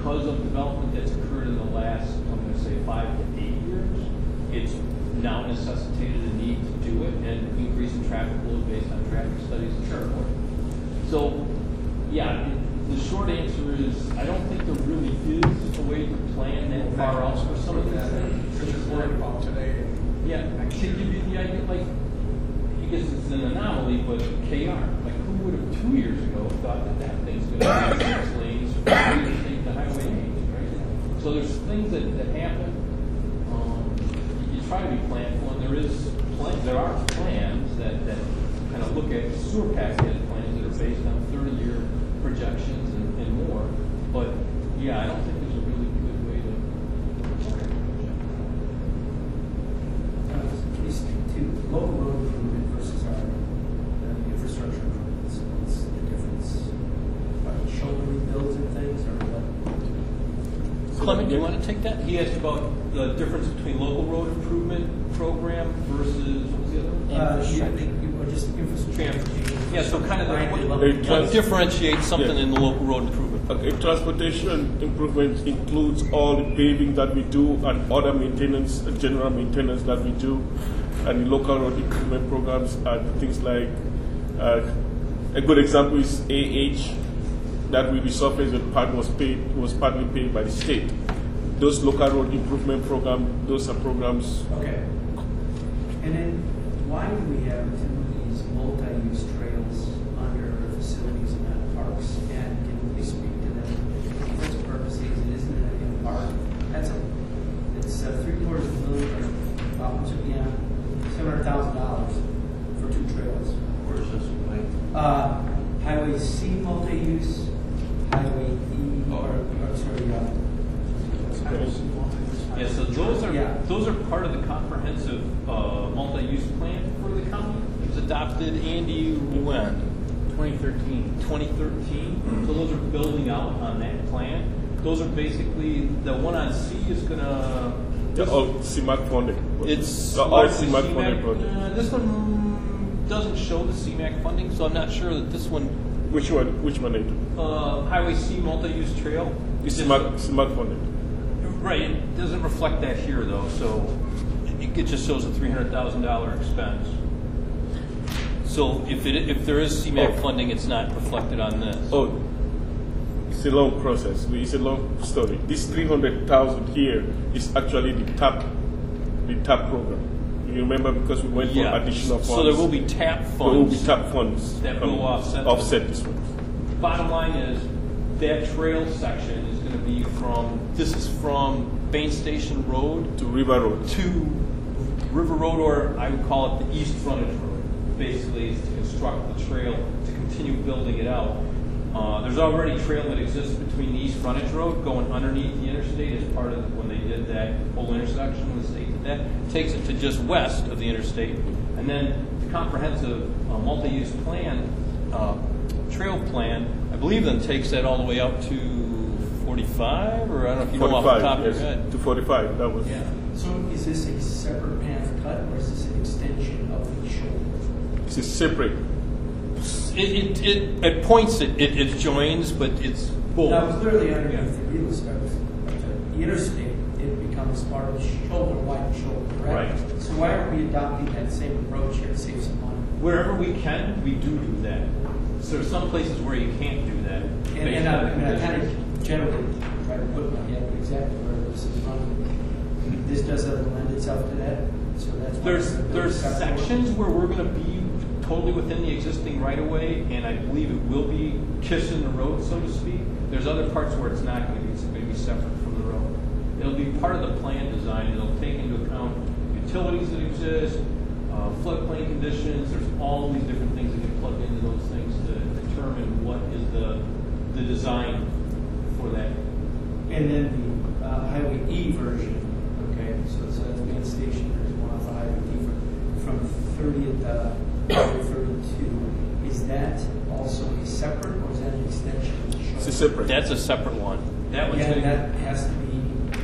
because of development that's occurred in the last, I'm going to say, five to eight years, it's now necessitated a need to do it, and increase in traffic flow based on traffic studies and so forth. So, yeah, it, the short answer is I don't think there really is a way to plan that far out for some of these things. Because you're worried about today. Yeah, to give you the idea, like, I guess it's an anomaly, but K R, like, who would have two years ago thought that that thing's going to be six lanes for three to take the highway eight, right? So there's things that, that happen. Um, you, you try to be planful, and there is plans, there are plans that, that kind of look at sewer cascade plans that are based on thirty-year projections and, and more. But yeah, I don't think there's a really good way to. Can you speak to local road improvement versus our uh, infrastructure improvements? What's the difference? Are shoulder rebuilds and things, or what? Clement, do you want to take that? He asked about the difference between local road improvement program versus what was the other one? Uh, yeah, I think you were just infrastructure. Yeah, so kind of the, what, It what trans- differentiates something yeah. in the local road improvement. Okay, transportation improvement includes all the paving that we do and other maintenance, uh, general maintenance that we do, and the local road improvement programs are things like uh, a good example is A H that we resurfaced when part was paid was partly paid by the state. Those local road improvement programs, those are programs. Okay. And then why do we have two of these multi-use trails under facilities and not parks? And can we speak to them for its purposes? It isn't in a park. That's a, it's a three quarters of a million, or about, yeah, seven hundred thousand dollars for two trails. Where's this, Mike? Uh, Highway C multi-use, Highway E, or, or sorry, uh, Yeah, so those are Yeah. those are part of the comprehensive uh, multi-use plan for the county. It was adopted, Andy, when? twenty thirteen. twenty thirteen. So those are building out on that plan. Those are basically, the one on C is gonna. They're all C M A C funded. It's They're all largely C M A C funded C MAC. projects. Uh, this one doesn't show the C MAC funding, so I'm not sure that this one. Which one? Which one? Is it? Uh, Highway C multi-use trail. It's C M A C, C M A C funded. Right, it doesn't reflect that here though, so it, it just shows a three hundred thousand dollar expense. So if it if there is C MAC Oh. funding, it's not reflected on this. Oh, it's a long process. It's a long story. This three hundred thousand here is actually the TAP, the TAP program. You remember because we went Yeah. for additional funds. So there will be TAP funds. There will be TAP funds that will um, offset offset this one. Bottom line is that trail section is going to be from this is from Bain Station Road to River Road to River Road, or I would call it the East Frontage Road. Basically, is to construct the trail to continue building it out. Uh, there's already a trail that exists between the East Frontage Road going underneath the interstate as part of when they did that whole intersection. When the state did that, it takes it to just west of the interstate, and then the comprehensive uh, multi-use plan, uh, trail plan, I believe, then takes that all the way up to forty-five, or I don't know if you know off the top of your yes, head. to forty-five. That was. Yeah. So is this a separate path cut, or is this an extension of the shoulder? It's a separate. It, it, it at points it, it, it joins, but it's both. Now, clearly underneath the real estate, the interstate, it becomes part of the shoulder, wide shoulder, right? Right. So why aren't we adopting that same approach here to save some money? Wherever we can, we do do that. So there's some places where you can't do that. And, based and on I, and I kind conditions. of generally try to put my head exactly where this is running. This doesn't lend itself to that, so that's why There's it's a there's separate- sections where we're going to be totally within the existing right of way, and I believe it will be kissing the road, so to speak. There's other parts where it's not going to be. It's going to be separate from the road. It'll be part of the plan design. It'll take into account utilities that exist, uh, floodplain conditions. There's all these different things that get plugged into those things to determine what is the the design for that. And then the uh, Highway E version, okay, so it says main station, there's one off the Highway E from, from thirtieth, uh, Highway thirty-two. Is that also a separate, or is that an extension of the shoulder? It's a separate. That's a separate one. That one's Again, gonna- that has to be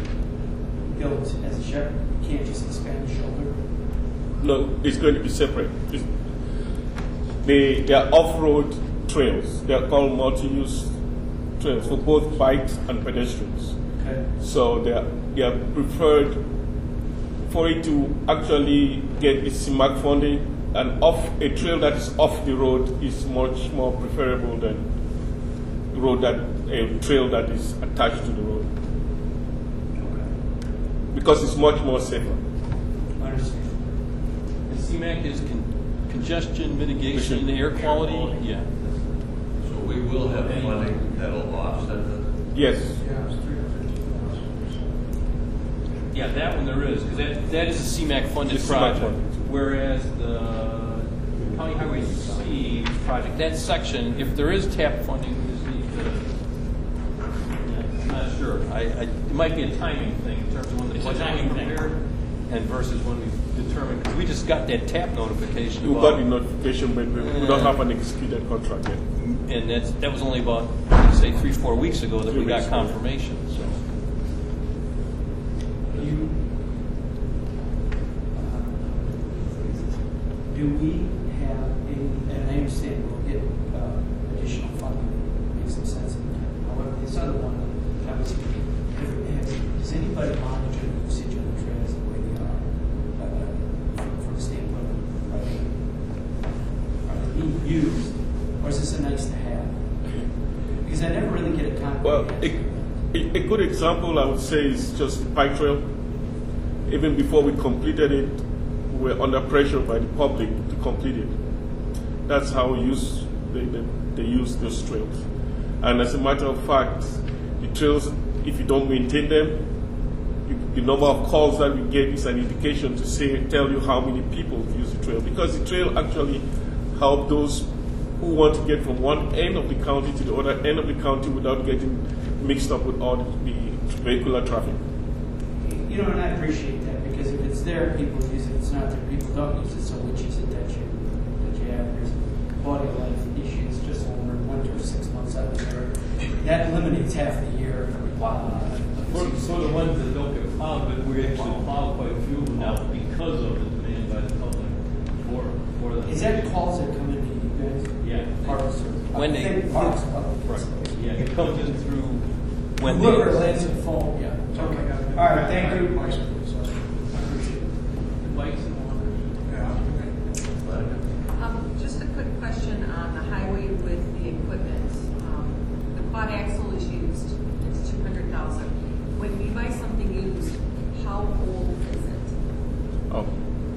built as a separate, you can't just expand the shoulder. No, it's going to be separate. It's, they they are off-road trails. They are called multi-use trails for both bikes and pedestrians. Okay. So they are, they are preferred for it to actually get a C M A C funding, and off a trail that is off the road is much more preferable than road that a trail that is attached to the road, because it's much more safer. I understand. And C M A C is con- congestion mitigation, air quality. Yeah. So we will have funding that'll offset the. Yes. Yeah, it's three hundred fifty thousand. Yeah, that one there is, because that, that is a C M A C funded It's C M A C project. funded. Whereas the County Highway C project, that section, if there is TAP funding, we just need to, yeah, I'm not sure. I, I, it might be a timing thing in terms of when the It's a budget timing was thing. prepared and versus when we determined, because we just got that TAP notification. We about- got the notification, but we, we don't have an executed contract yet. And that's, that was only about, let's say, three, four weeks ago that Three we got weeks ago. confirmation, so. You, uh, do we have any, and I understand we'll get uh, additional funding, makes some sense. However, this other one, I was, have- have- does anybody monitor the usage of the trails the way they are? uh, From from the standpoint of, are they, are they being used, or is this a nice to have? Because I never really get a concrete Well, answer. a, a, a good example I would say is just the bike trail. Even before we completed it, we were under pressure by the public to complete it. That's how we use they, they, they use those trails. And as a matter of fact, the trails, if you don't maintain them, you, the number of calls that we get is an indication to say tell you how many people use the trail, because the trail actually help those who want to get from one end of the county to the other end of the county without getting mixed up with all the vehicular traffic. You know, and I appreciate that, because if it's there, people use it. If it's not there, people don't use it. So which is it that you that you have? There's quality of life issues just over winter, six months out of the year. That eliminates half the year. Wow. For, for the ones that don't get plowed, but we actually plow quite a few of them now because of the demand by the public for, for them. Is that calls that come into you guys? Yeah. Parks or When they- I think parks, public. Right. Yeah, it comes in through when Whoever they. lands the phone. Yeah. Okay. All right. Thank you. I appreciate it. Bikes and water. Um, just a quick question on the highway with the equipment. Um, the quad axle is used, it's two hundred thousand. When we buy something used, how old is it? Oh,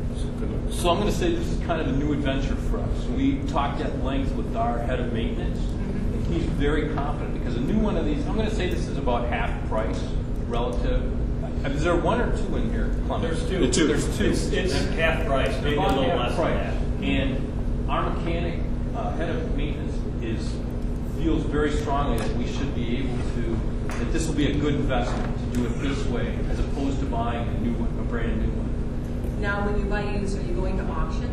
So I'm going to say this is kind of a new adventure for us. We talked at length with our head of maintenance, and he's very confident because a new one of these, I'm going to say this is about half price relative. Uh, Is there one or two in here, Clement? There's two. The two. There's two. It's, it's half price, maybe a About little half less price. than that. And our mechanic, uh, head of maintenance, is feels very strongly that we should be able to, that this will be a good investment to do it this way, as opposed to buying a new one, a brand new one. Now, when you buy used, are you going to auction?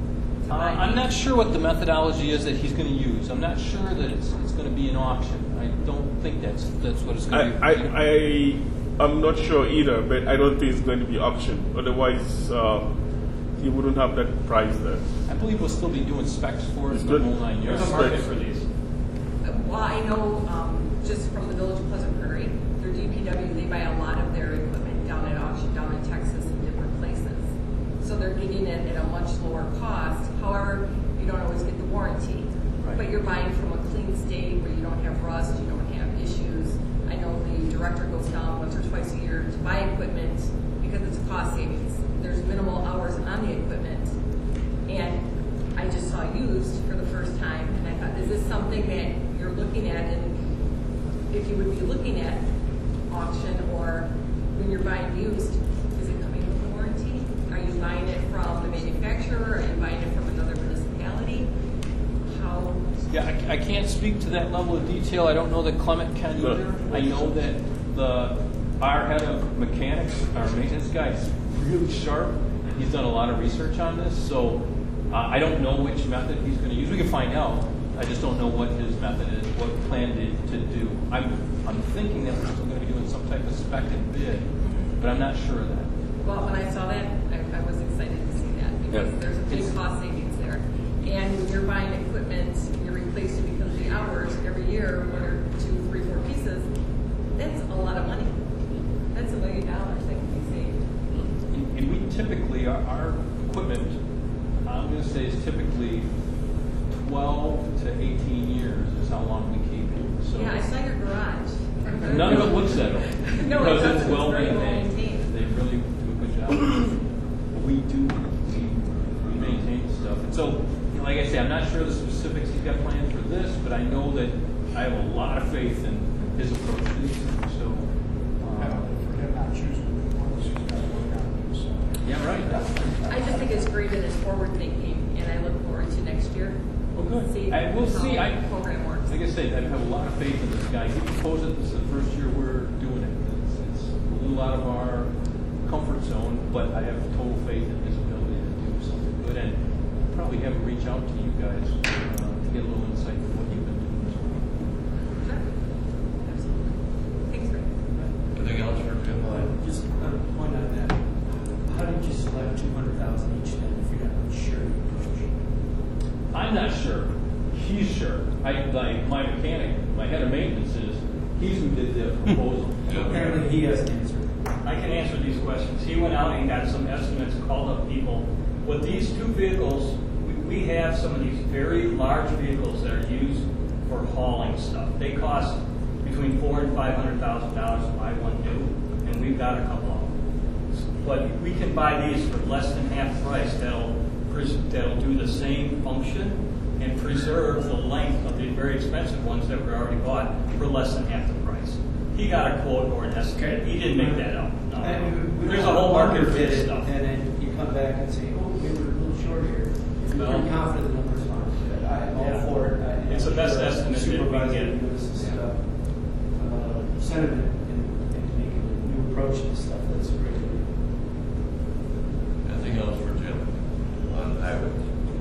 To Uh, buy I'm not used? sure what the methodology is that he's going to use. I'm not sure that it's, it's going to be an auction. I don't think that's that's what it's going to I, be. I, I, I'm not sure either, but I don't think it's going to be auction. Otherwise, uh, you wouldn't have that price there. I believe we'll still be doing specs for it It's in the good. whole nine There's yards. a market for these. Well, I know, um, just from the Village of Pleasant Prairie, through D P W, they buy a lot of their equipment down at auction, down in Texas and different places. So they're getting it at a much lower cost. However, you don't always get the warranty. Right. But you're buying from a clean state where you don't have rust, you don't have issues. I know the director goes down once or twice a year to buy equipment because it's a cost savings. There's minimal hours on the equipment. And I just saw used for the first time, and I thought, is this something that you're looking at? And if you would be looking at auction or when you're buying used, is it coming with a warranty? Are you buying it from the manufacturer? Are you buying it from another municipality? How? Yeah, I, I can't speak to that level of detail. I don't know that Clement can No. either. I know that the our head of mechanics, our maintenance guy, is really sharp. He's done a lot of research on this, so uh, I don't know which method he's going to use. We can find out. I just don't know what his method is, what plan to, to do. I'm I'm thinking that we're still going to be doing some type of spec and bid, but I'm not sure of that. Well, when I saw that, I, I was excited to see that because Yeah. there's a big cost savings there. And when you're buying equipment, you're replacing because of the hours every year, one or two, three, our equipment, I'm going to say, is typically twelve to eighteen years is how long we keep it. So Yeah, I saw your garage. none of it looks that old. No, it because doesn't. it's well It's very well maintained. maintained. They really do a good job. we do. We, we maintain stuff. And so, you know, like I say, I'm not sure the specifics he's got planned for this, but I know that I have a lot of faith in his approach to these things. So, um, For him not choosing the ones he's got to work on himself. yeah, right. I just think it's great and it's forward thinking, and I look forward to next year. Well, good. See I will how see. I, the program works. like I said, I have a lot of faith in this guy. He proposed it. This is the first year we're doing it. It's, it's a little out of our comfort zone, but I have total faith in his ability to do something good. And probably have him reach out to you guys uh, to get a little insight into what you've been doing as well. Sure. Absolutely. Thanks, Rick. Anything else for Jim? Just a point on that. How did you select two hundred thousand each then if you're not sure? I'm not sure. He's sure. I like my mechanic, my head of maintenance is he's who did the proposal. Apparently he has an answer. I can answer these questions. He went out and got some estimates, called up people. With these two vehicles, we, we have some of these very large vehicles that are used for hauling stuff. They cost between four and five hundred thousand dollars to buy one new, and we've got a couple of them. But we can buy these for less than half the price. That'll pres- that'll do the same function and preserve the length of the very expensive ones that were already bought for less than half the price. He got a quote or an estimate. He didn't make that up. No. And we There's a don't whole market for underbid this it, stuff. And then you come back and say, oh, we were a little short here. If you're Well- pretty confident the numbers aren't, but I'm all Yeah. for it. I- It's the best estimate that we can Supervisor get. give us this, uh, uh, sentiment and, and making a new approach to stuff. That's great. Anything else for Jim on highways?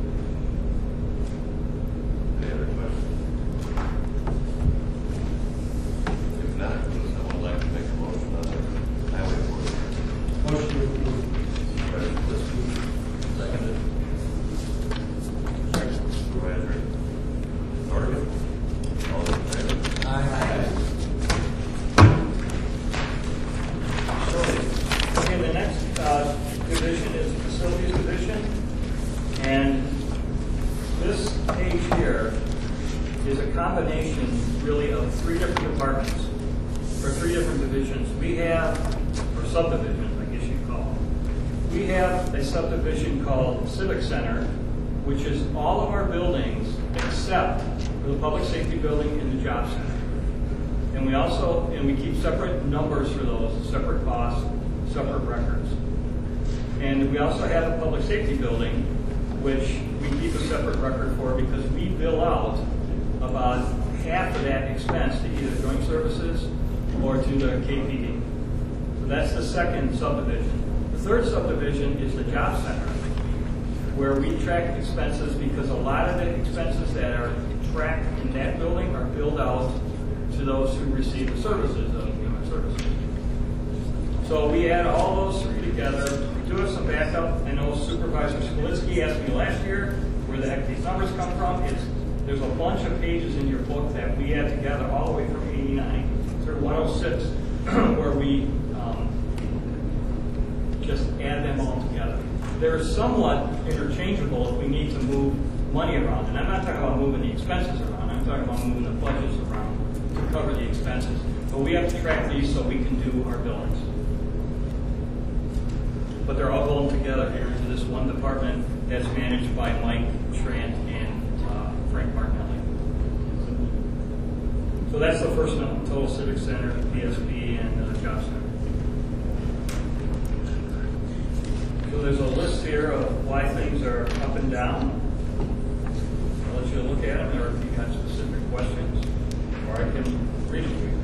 Any other questions? If not, would someone like to make a motion on the highway board? Motion to approve. Supervisor Blisko, seconded. Supervisor Dorgan. All in favor? Aye. Okay, the next uh, division is facilities division, and this page here is a combination really of three different departments, or three different divisions. We have, or subdivisions, I guess you'd call them. We have a subdivision called Civic Center, which is all of our buildings except for the public safety building and the job center. And we also, and we keep separate numbers for those, separate costs, separate records. And we also have a public safety building, which we keep a separate record for because we bill out about half of that expense to either joint services or to the K P D. So that's the second subdivision. The third subdivision is the job center, where we track expenses because a lot of the expenses that are tracked in that building are billed out to those who receive the services of human services. So we add all those three together, do us some backup. I know Supervisor Skalinsky asked me last year where the heck these numbers come from. It's, there's a bunch of pages in your book that we add together all the way from eighty-nine through one oh six where we um, just add them all together. They're somewhat interchangeable if we need to move money around. And I'm not talking about moving the expenses around. I'm talking about moving the budgets around to cover the expenses. But we have to track these so we can do our billings. But they're all going together here into this one department that's managed by Mike Trant and uh, Frank Martinelli. So that's the first one, Total Civic Center, P S B, and uh, Job Center. So there's a list here of why things are up and down. I'll let you look at them, or if you have specific questions, or I can read them to you.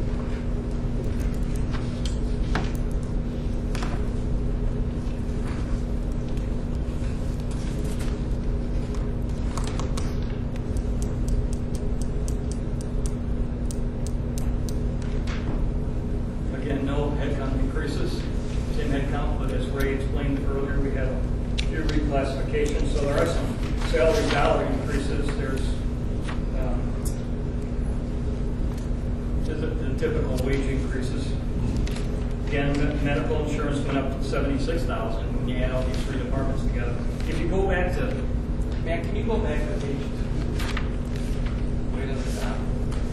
Again, no headcount increases, same headcount, but as Ray explained earlier, we have a few reclassifications, so there are some medical insurance went up to seventy-six thousand when you add all these three departments together. If you go back to, Matt, can you go back to page two? Wait at the top.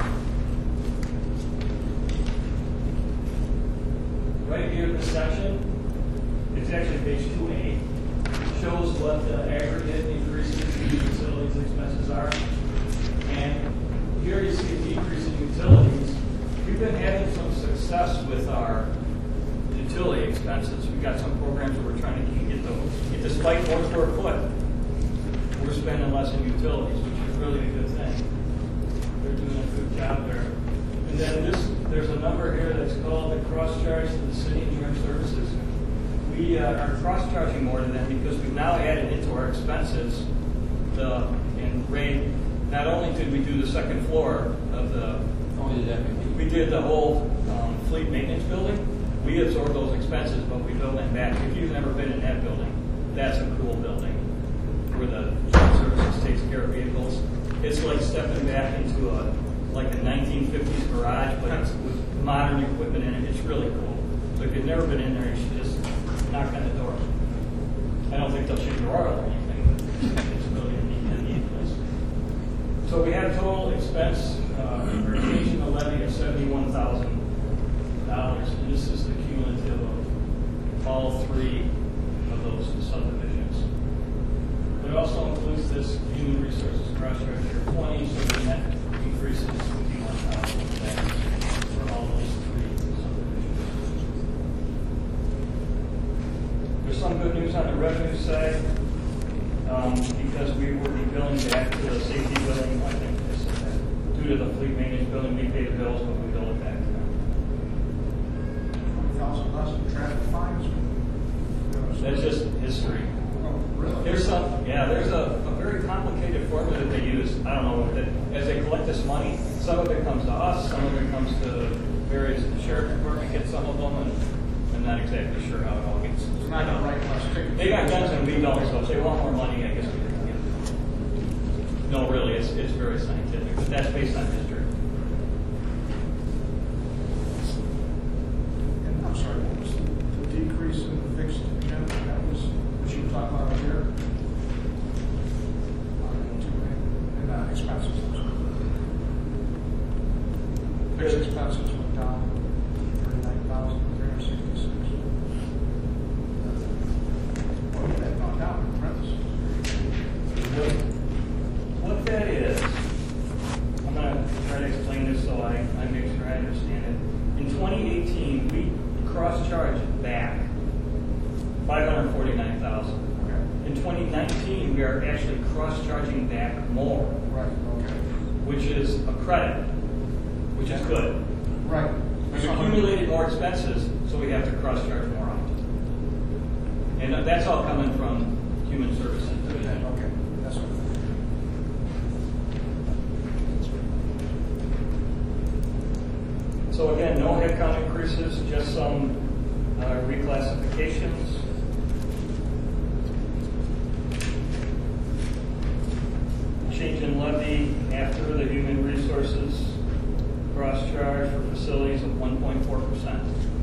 Right here in this section, it's actually page two A, shows what the aggregate increases in utilities expenses are. And here you see a decrease in utilities. We've been having some success with our utility expenses. We've got some programs where we're trying to get the, despite more square foot, we're spending less in utilities, which is really a good thing. They're doing a good job there. And then this, there's a number here that's called the cross-charge to the city insurance services. We uh, are cross-charging more to them because we've now added into our expenses the, and Ray, not only did we do the second floor of the, Oh, you did that. we did the whole um, fleet maintenance building. We absorb those expenses, but we bill them back. If you've never been in that building, that's a cool building where the insurance services takes care of vehicles. It's like stepping back into a like a nineteen fifties garage, but it's with modern equipment in it. It's really cool. So if you've never been in there, you should just knock on the door. I don't think they'll shoot your oil or anything, but it's really a neat, a neat place. So we have total expense, uh, we're changing the levy of seventy-one thousand dollars, and this is the cumulative of all three of those subdivisions. But it also includes this human resources cross-charge here, twenty, so the net increases fifty-one thousand for all those three subdivisions. There's some good news on the revenue side, um, because we will be billing back to the safety billing. I think I said that. Due to the fleet maintenance billing, we pay the bills, but we bill it back to them. twenty thousand less in traffic fines? That's just history. Oh, really? There's some, yeah, there's a, a very complicated formula that they use. I don't know, that as they collect this money, some of it comes to us, some of it comes to various, the sheriff department gets some of them, and I'm not exactly sure how it all gets. It's not going to write less tickets. They got guns and we don't, so if they want more money, I guess we can give them. No, really, it's, it's very scientific, but that's based on history. And I'm sorry, what was the decrease in the fixed again? That was what you were talking about here? In uh, expenses. Fixed expenses went down thirty-nine thousand three hundred sixty-six. Well, they've gone down in parentheses. What that is, I'm going to try to explain this so I, I make sure I understand it. In twenty eighteen, we cross-charged back five hundred forty-nine thousand dollars. Okay. In twenty nineteen, we are actually cross-charging back more. Right, okay. Which is a credit, which is good. Right. We accumulated more expenses, so we have to cross-charge more on it. And that's all coming from human services. Okay, that's what. So again, no headcount increases, just some uh, reclassifications. Change in levy after the human resources cross-charge for facilities of one point four percent.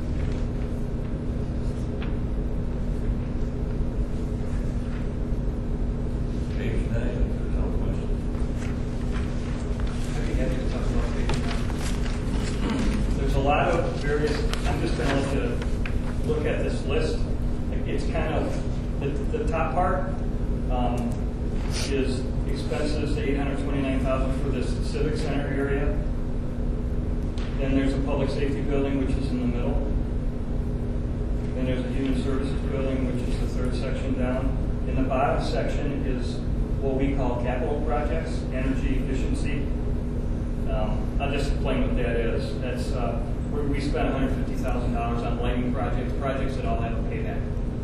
Page nine, if there's no questions. I'd be happy to talk about page nine. There's a lot of various, I'm just going to let you look at this list. It's kind of, the, the top part um, is expenses to eight hundred twenty-nine thousand dollars for this civic center area. Then there's a public safety building, which is in the middle. Then there's a human services building, which is the third section down. In the bottom section is what we call capital projects, energy efficiency. Um, I'll just explain what that is. That's uh, where we spent one hundred fifty thousand dollars on lighting projects, projects that all have a payback.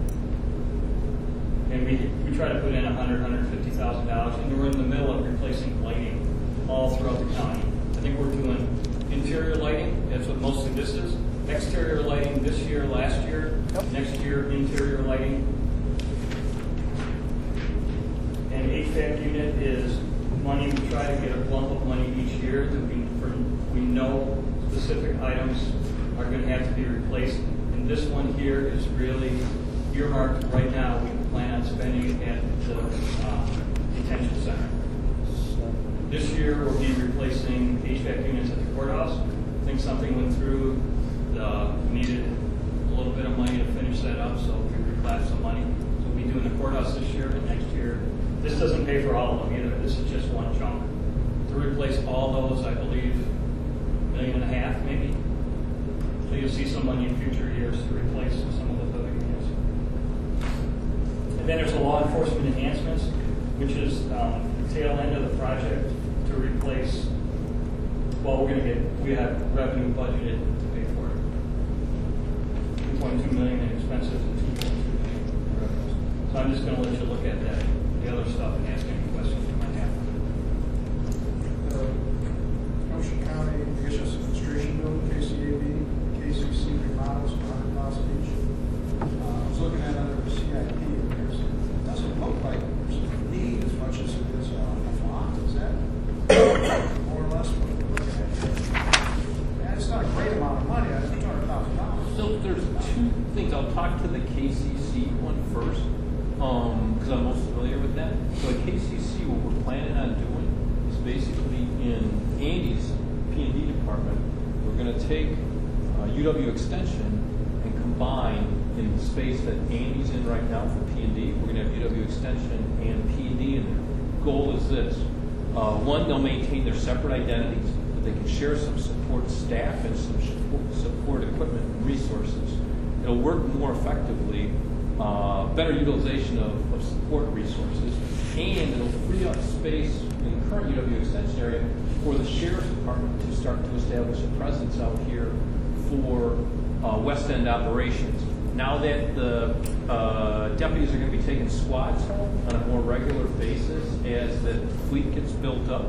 And we, we try to put in one hundred, one hundred fifty thousand dollars, and we're in the middle of replacing lighting all throughout the county. I think we're doing interior lighting, that's what mostly this is. Exterior lighting this year, last year, yep. Next year, interior lighting. And H V A C unit is money, we try to get a lump of money each year that we, for, we know specific items are going to have to be replaced in And this one here is really earmarked right now. We plan on spending at the uh, detention center. This year, we'll be replacing H V A C units at the courthouse. I think something went through, the, needed a little bit of money to finish that up, so we reclassed some money. So we'll be doing the courthouse this year, and next year, this doesn't pay for all of them either. This is just one chunk. To replace all those, I believe, a million and a half maybe. So you'll see some money in future years to replace some of the other units. And then there's the law enforcement enhancements, which is um, the tail end of the project to replace, well, we're going to get, we have revenue budgeted to pay for it. two point two million in expenses and two point two million in revenues. So I'm just going to let you look at that, the other stuff, and ask any questions you might have. The Ocean County Issues Administration Bill, K C A B, K C C remodels, one hundred thousand each. Uh, I was looking at under the C I P, and there's, it doesn't look like there's a need as much as it is uh, a lot. Is that more or less what we're looking at here? Yeah, it's not a great amount of money. I think two hundred thousand dollars. So there's two things. I'll talk to the K C C one first, because I'm most familiar with that. So at K C C, what we're planning on doing is basically in Andy's P and D department, we're going to take uh, U W Extension and combine in the space that Andy's in right now for P and D. We're going to have U W Extension and P and D in there. Goal is this. Uh, one, they'll maintain their separate identities, but they can share some support staff and some support equipment and resources. It'll work more effectively, uh, better utilization of, of support resources, and it'll free up space in the current U W Extension area for the Sheriff's Department to start to establish a presence out here for uh, West End operations. Now that the uh, deputies are going to be taking squads home on a more regular basis as the fleet gets built up,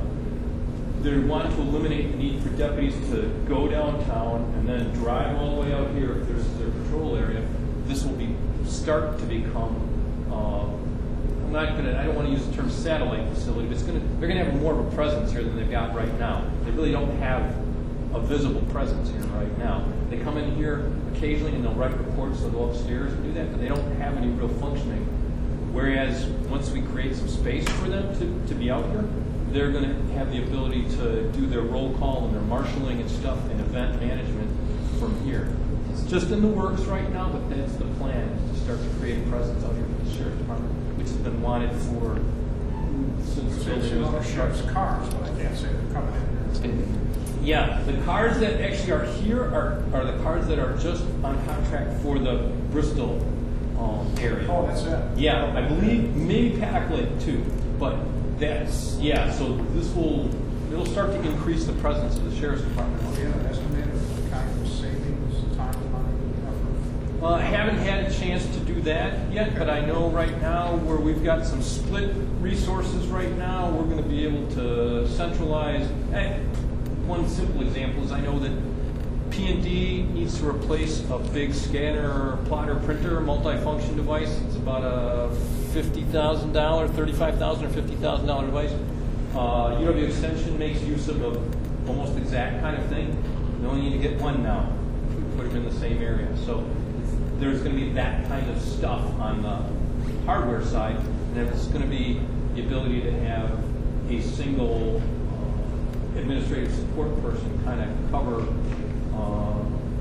they want to eliminate the need for deputies to go downtown and then drive all the way out here if there's their patrol area. This will be start to become. Uh, I'm not going to. I don't want to use the term satellite facility, but it's going to. They're going to have more of a presence here than they've got right now. They really don't have a visible presence here right now. They come in here occasionally and they'll write reports. They'll go upstairs and do that, but they don't have any real functioning. Whereas once we create some space for them to, to be out here, they're going to have the ability to do their roll call and their marshaling and stuff and event management from here. It's just in the works right now, but that's the plan, is to start to create a presence out here for the Sheriff's Department, which has been wanted for since the building was Sheriff's cars, but I can't say they're coming in there. Yeah, the cars that actually are here are, are the cars that are just on contract for the Bristol um, area. Oh, that's it? Yeah, I believe maybe Paddock Lake too, but that's, yeah, so this will, it'll start to increase the presence of the Sheriff's Department. Do you have an estimate of the kind of savings, time, money, effort? Uh, I haven't had a chance to do that yet, but I know right now where we've got some split resources right now, we're going to be able to centralize. Eh, one simple example is I know that P and D needs to replace a big scanner, plotter, printer, multifunction device. It's about a fifty thousand dollars, thirty-five thousand dollars or fifty thousand dollars device. Uh, U W Extension makes use of a almost exact kind of thing. We only need to get one now. We put them in the same area. So there's going to be that kind of stuff on the hardware side, and it's going to be the ability to have a single uh, administrative support person kind of cover uh,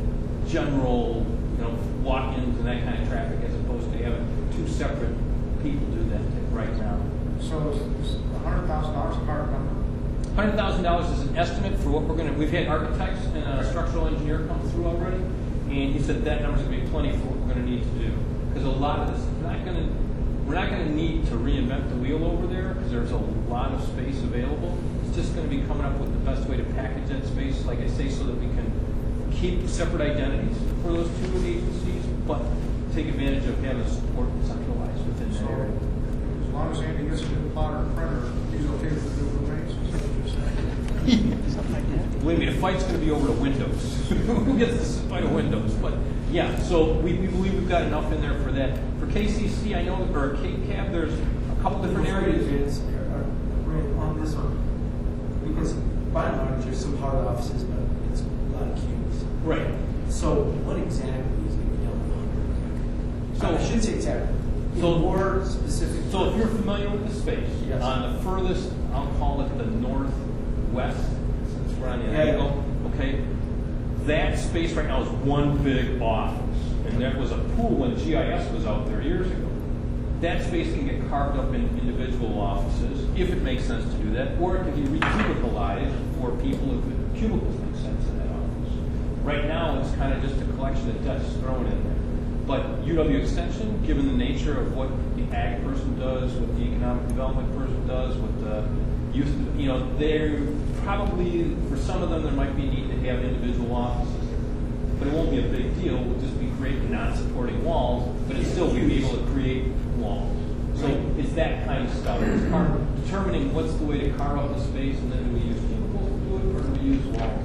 general, you know, walk-ins and that kind of traffic, as opposed to having two separate people do that right now. So is one hundred thousand dollars a hard number? one hundred thousand dollars is an estimate for what we're going to. We've had architects and a structural engineer come through already, and he said that number's going to be plenty for what we're going to need to do. Because a lot of this is not going to. We're not going to need to reinvent the wheel over there because there's a lot of space available. It's just going to be coming up with the best way to package that space, like I say, so that we can keep separate identities for those two agencies, but take advantage of having support centralized within that So, area. as long as Andy gets a good plotter and printer, he's okay with the new rates, is that what you're saying? Believe me, the fight's going to be over the windows. Who gets to fight of windows? But yeah, so we, we believe we've got enough in there for that. For K C C, I know, or K C A B, there's a couple different areas. It's, uh, right on this one, because by and large, there's some hard offices, but it's a lot of queues. Right. So what exactly is going to be done So I shouldn't say exactly. So more specific. So if you're familiar with the space, Yes. on the furthest, I'll call it the northwest, since we're on the Yeah. angle, okay? That space right now is one big office, and there was a pool when G I S was out there years ago. That space can get carved up in individual offices, if it makes sense to do that, or it can be recubicalized for people if it- cubicles make sense in that office. Right now, it's kind of just a collection of desks thrown in there. But U W Extension, given the nature of what the ag person does, what the economic development person does, what the youth, you know, they're probably, for some of them, there might be a need to have individual offices. But it won't be a big deal. We'll just be creating non-supporting walls, but it's still be able to create walls. So it's that kind of stuff. It's part of determining what's the way to carve out the space, and then do we use cubicles to do it, or do we use walls?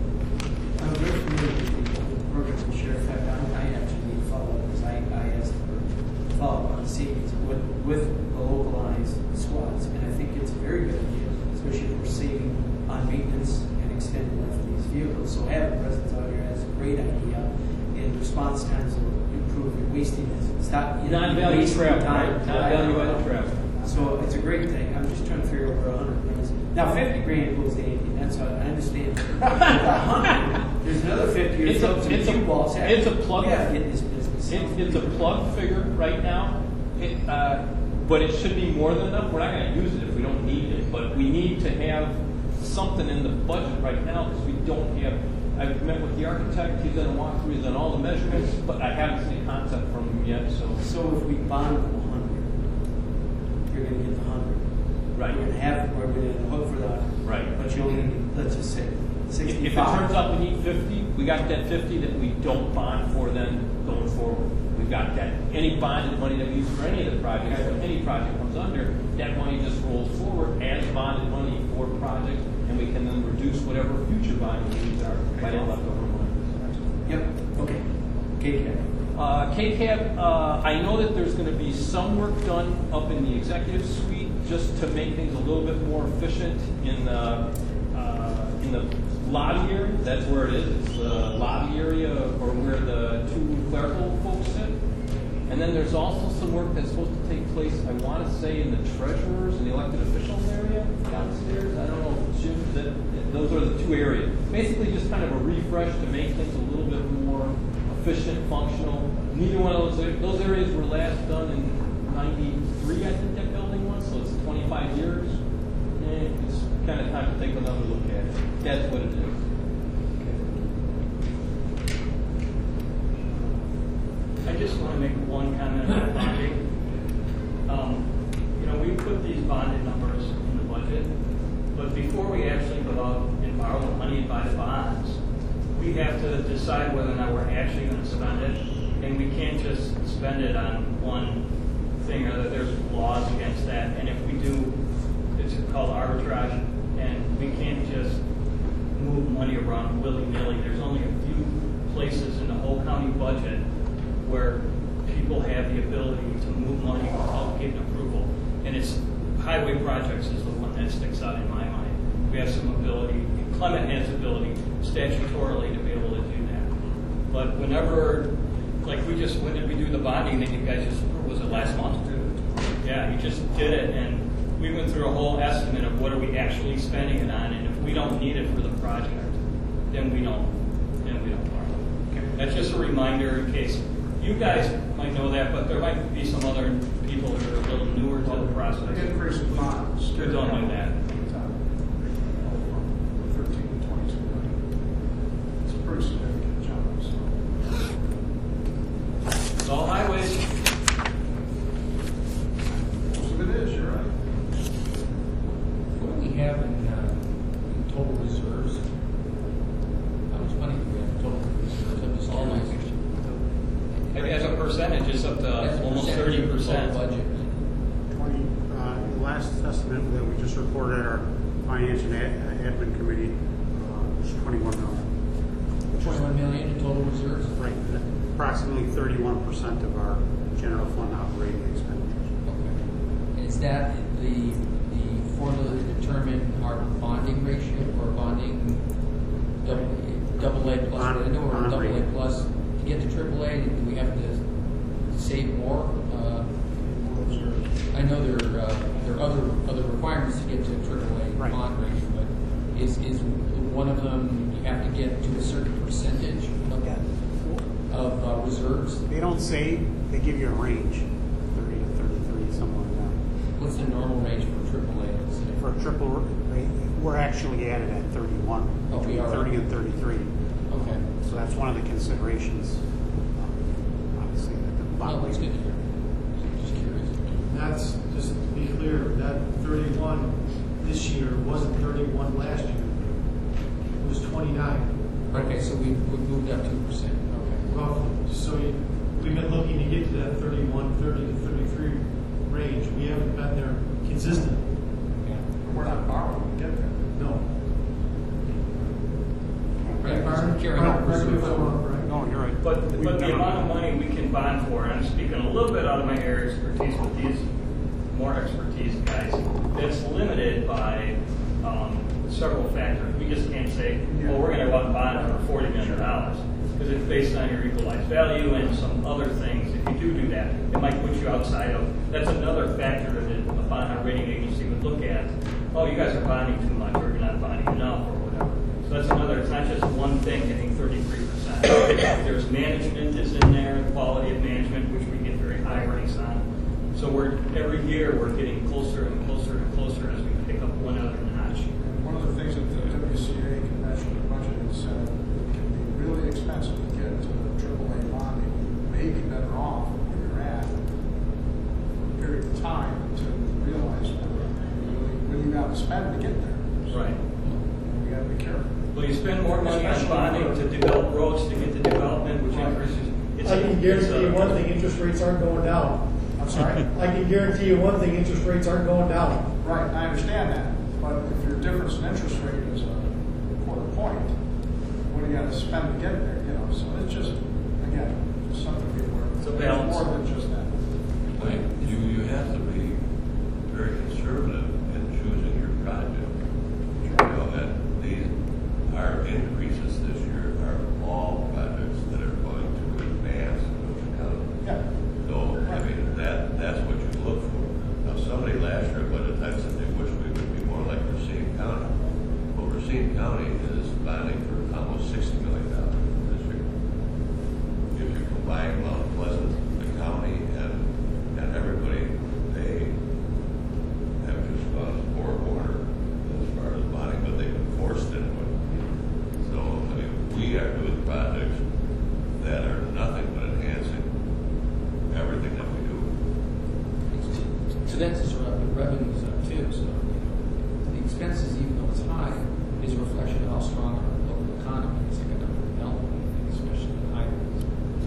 I'm very familiar with the program from Sheriff. I, I actually need to follow up because I, I asked for follow up on savings with, with the localized squads, and I think it's a very good idea, especially if we're saving on maintenance and extending life of these vehicles. So having presence out here is a great idea, and response times will improve. You're wasting this. Stop. You know, Non-value wasting travel, time. right? Non-value added travel. So it's a great thing. I'm just trying to figure out where a hundred things. Now fifty grand goes to Andy, and that's how I understand. But a hundred, there's another fifty or It's a- something. it's a- cue balls. Hey, it's a plug- We gotta get this business. It's, it's a plug figure right now, it, uh, but it should be more than enough. We're not going to use it if we don't need it, but we need to have something in the budget right now because we don't have. I've met with the architect. He's done a walkthrough. He's done all the measurements, but I haven't seen a concept from him yet. So, So if we bond them a hundred, you're gonna get the hundred. right, We're gonna have, we're gonna hook for the hundred. right. But you only need, let's just say, If, sixty-five. if it turns out we need fifty, we got that fifty that we don't bond for then going forward. We've got that. Any bonded money that we use for any of the projects, when any project comes under, that money just rolls forward as bonded money for projects, and we can then reduce whatever future bonding needs are by that leftover money. Yep, okay. K C A B. Uh, K C A B, uh, I know that there's going to be some work done up in the executive suite just to make things a little bit more efficient in the, uh, in the lobby area. That's where it is. It's the lobby area or where the two clerical folks sit. And then there's also some work that's supposed to take place, I want to say, in the treasurers and the elected officials area downstairs. I don't know, Jim, that, those are the two areas. Basically just kind of a refresh to make things a little bit more efficient, functional. Neither one of those, those areas were last done in ninety-three, I think that building was, so it's twenty-five years. Eh, it's kind of time to take another look at it. That's what it is. I just want to make one comment on bonding. Um, you know, we put these bonded numbers in the budget, but before we actually go out and borrow the money and buy the bonds, we have to decide whether or not we're actually going to spend it, and we can't just spend it on one thing, or that there's laws against that. And if we do, it's called arbitrage, and we can't just move money around willy-nilly. There's only a few places in the whole county budget where people have the ability to move money without getting approval. And it's highway projects is the one that sticks out in my mind. We have some ability, Clement has the ability statutorily to be able to do that. But whenever, like we just, when did we do the bonding that you guys just, was it last month? Yeah, you just did it, and we went through a whole estimate of what are we actually spending it on, and if we don't need it for the project, then we don't, then we don't borrow. Okay. That's just a reminder in case you guys might know that, but there might be some other people that are a little newer to the process. Increase in bonds. Who don't know that. Thirteen to twenty-two million. It's a pretty significant jump, so. It's all highways. Most of it is, you're right. What do we have in, uh, in total reserves? How much money do we have in total reserves? That was all my question. As a percentage, it's up to As a almost percentage thirty of the percent. total budget. Twenty, uh, the last estimate that we just reported at our Finance and Ad- Admin Committee, uh, was twenty-one million. Twenty-one million in total reserves? Right, approximately thirty-one percent of our general fund operating expenditures. Okay. And is that the, the formula to determine our bonding ratio or bonding double, double A plus? Bond- I know we're bond double A rating. plus. To get to triple A, do we have to save more? Uh, I know there are, uh, there are other, other requirements to get to triple A Right. bond rating, but is, is one of them you have to get to a certain percentage of, of uh, reserves? They don't say, they give you a range, thirty to thirty-three, something like that. What's the normal range for triple A? Let's say? For a triple, rate, we're actually at it at thirty-one, Oh, we between are. thirty and thirty-three. Okay. So that's one of the considerations, um, obviously, that the bond Oh, that's good rating. to hear. Just curious. That's, just to be clear, that thirty-one this year wasn't thirty-one last year. It was twenty-nine, Okay, so we we moved up two percent. Okay. roughly. So you- we've been looking to get to that thirty-one, thirty to thirty-three range. We haven't been there consistently. Yeah. We're not borrowing to get there. No. Right, Byron? carry Byron, on correct me if reserves. I'm wrong, Brian. No, you're right. But, We've but the never- amount of money we can bond for, and I'm speaking a little bit out of my area of expertise with these more expertise guys, it's limited by um, several factors. We just can't say, well, we're going to go out and bond for forty million dollars. Because it's based on your equalized value and some other things. If you do do that, it might put you outside of, that's another factor that a bond or rating agency would look at. Oh, you guys are bonding too much, or you're not bonding enough, or whatever. So that's another, it's not just one thing hitting thirty-three percent. There's management is in there, quality of management, which we get very high ratings on. So we're, every year, we're getting closer and closer and closer as we pick up one other notch. One of the things that the W C A convention and budget has said, it can be really expensive to get to the triple A bonding. You may be better off where you're at for a period of time to realize what you really, what you got to spend to get there. So, Right. We got to be careful. Well, you spend more money on bonding to develop roads, to get the development, which increases. it's I a- can it's guarantee you a- one thing, interest rates aren't going down. I'm sorry? I can guarantee you one thing, interest rates aren't going down. Right, I understand that, but if your difference in interest rate is a quarter point, what do you got to spend to get there, you know? So it's just, again, just something to be aware of. It's a balance. More than just that. Like, you, you have to be very conservative in choosing your project. You know, that these, our increases this year are all projects that are going to advance Coachella County. Yeah. So, I mean, that, that's what you look for. Now, somebody last year budgeted that said they wish we would be more like Racine County. Well, Racine County is bonding for almost sixty million dollars this year. If you combine Mount Pleasant, the county, and, and everybody, they have just gone four corner as far as bonding, but they've been forced into it. So, I mean, we are doing projects that are nothing but enhancing everything that we do. So that's sort of the revenues up too. So the expenses, even though it's high, is a reflection of how strong our local economy is, economic development, especially in highways.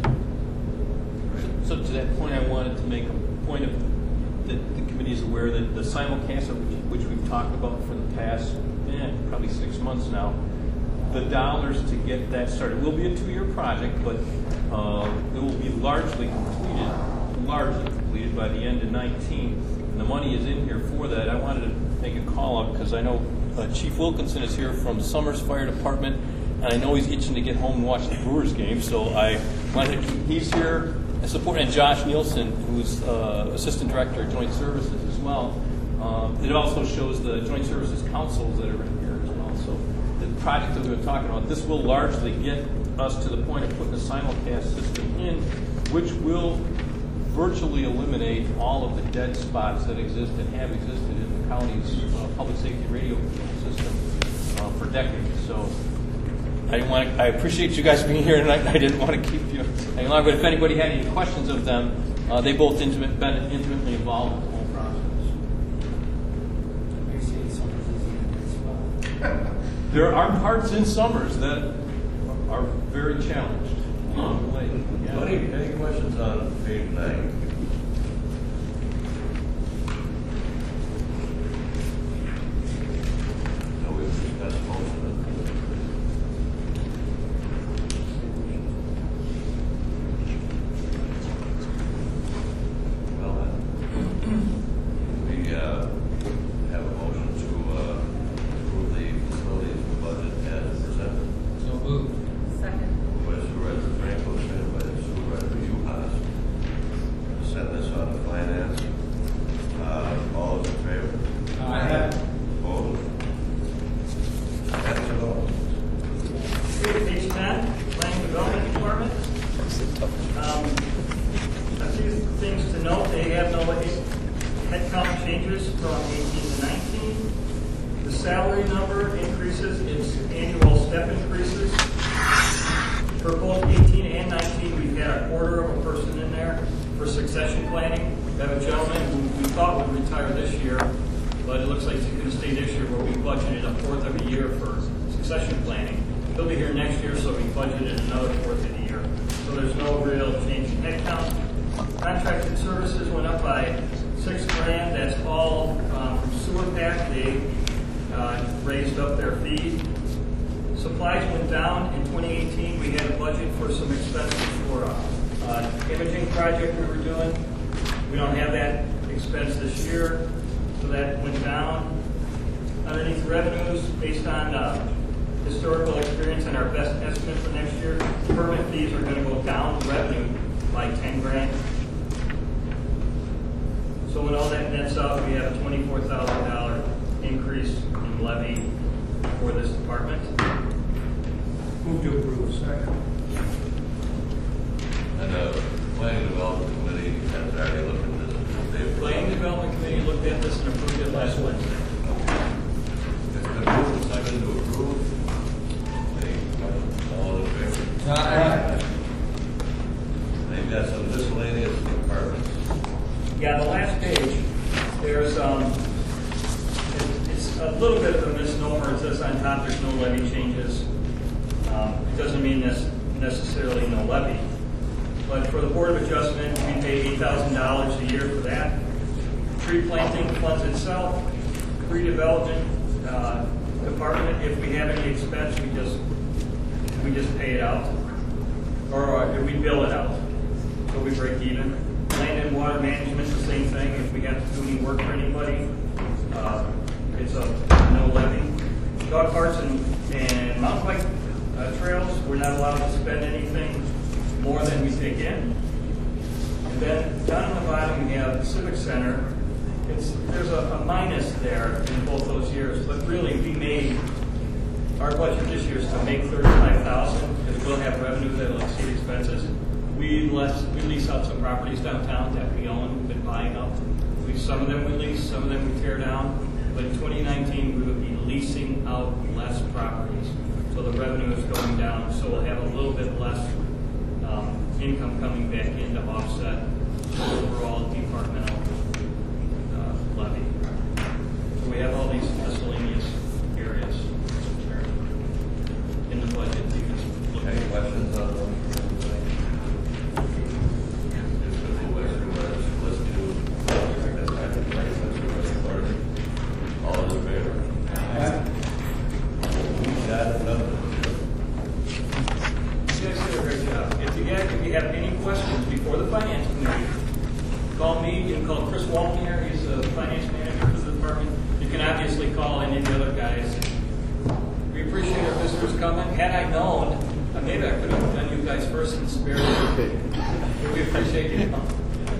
So to that point, I wanted to make a point of that the committee is aware that the simulcast, which, which we've talked about for the past, eh, probably six months now, the dollars to get that started will be a two-year project, but uh, it will be largely completed, largely completed by the end of nineteen. And the money is in here for that. I wanted to make a call out because I know uh, Chief Wilkinson is here from Summers Fire Department, and I know he's itching to get home and watch the Brewers game. So I wanted to, he's here supporting, and Josh Nielsen, who's uh, Assistant Director of Joint Services as well. Um, it also shows the Joint Services Councils that are in here as well. So the project that we were talking about, this will largely get us to the point of putting a simulcast system in, which will virtually eliminate all of the dead spots that exist and have existed in the county's uh, public safety radio system uh, for decades. So I didn't want to, I appreciate you guys being here tonight. I didn't want to keep you any longer, but if anybody had any questions of them, uh, they both intimate, been intimately involved in the whole process. Appreciate Summers as well. There are parts in Summers that are very challenged along the way. Yeah. Any, any questions on page nine? No, we've discussed most of it. Well, then, we uh, have a motion to uh, approve the facilities budget as presented. So moved. Second. By Supervisor Franco, seconded by Supervisor Juhasz. Um, a few things to note, they have no headcount changes from eighteen to nineteen. The salary number increases, it's annual step increases. For both eighteen and nineteen, we've had a quarter of a person in there for succession planning. We have a gentleman who we thought would retire this year, but it looks like he's going to stay this year, where we budgeted a fourth of a year for succession planning. He'll be here next year, so we budgeted another fourth of the year. So there's no real change in headcount. Contracted services went up by six grand. That's all um, from Sewer Pack. They uh, raised up their fee. Supplies went down in twenty eighteen. We had a budget for some expenses for uh, uh, imaging project we were doing. We don't have that expense this year, so that went down. Underneath revenues, based on uh, historical experience and our best estimate for next year, permit fees are going to go down revenue by ten grand. So when all that nets out, we have a twenty-four thousand dollar increase in levy for this department. Move to approve. Second. And the planning development committee has already looked at this. They've Planning Development Committee looked at this and approved it last Wednesday. It's been moved and seconded to approve. Any questions? All in favor? Aye. They've got some miscellaneous departments. Yeah, the last page, there's, um, it- it's a little bit of a misnomer. It says on top there's no levy changes. Um, It doesn't mean this necessarily no levy. But for the Board of Adjustment, we pay eight thousand dollars a year for that. Tree planting funds itself, redevelopment uh, department, if we have any expense, we just, we just pay it out. Or uh, we bill it out, so we break even. Land and water management, the same thing. If we have to do any work for anybody, uh, it's a no levy. Dog parks and, and mountain bike uh, trails, we're not allowed to spend anything more than we take in. And then down on the bottom we have Civic Center. It's there's a, a minus there in both those years, but really we made our budget this year is to make thirty-five thousand because we'll have revenue that will exceed expenses. We less we lease out some properties downtown that we own, we've been buying up. We some of them we lease, some of them we tear down. But in twenty nineteen we would be leasing out less properties, so the revenue is going down. So we'll have a little bit less um, income coming back in to offset the overall departmental uh, levy. So we have all these miscellaneous areas in the budget. You can look Any at. questions on them? It's the full Western West, let's do, that's not the place, that's the Western Party. All in favor? We got another. You guys did a great job. If you guys, if you have any questions before the finance committee, call me. You can call Chris Walton here. He's the finance manager for the department. You can obviously call any of the other guys. We appreciate our visitors coming. Had I known, uh, maybe I could have done you guys first and spared you. But we appreciate you coming.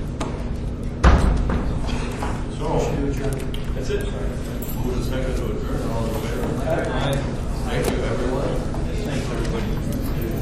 So, That's it. move the second to adjourn, all in favor? Thank you, everyone. Thanks, everybody.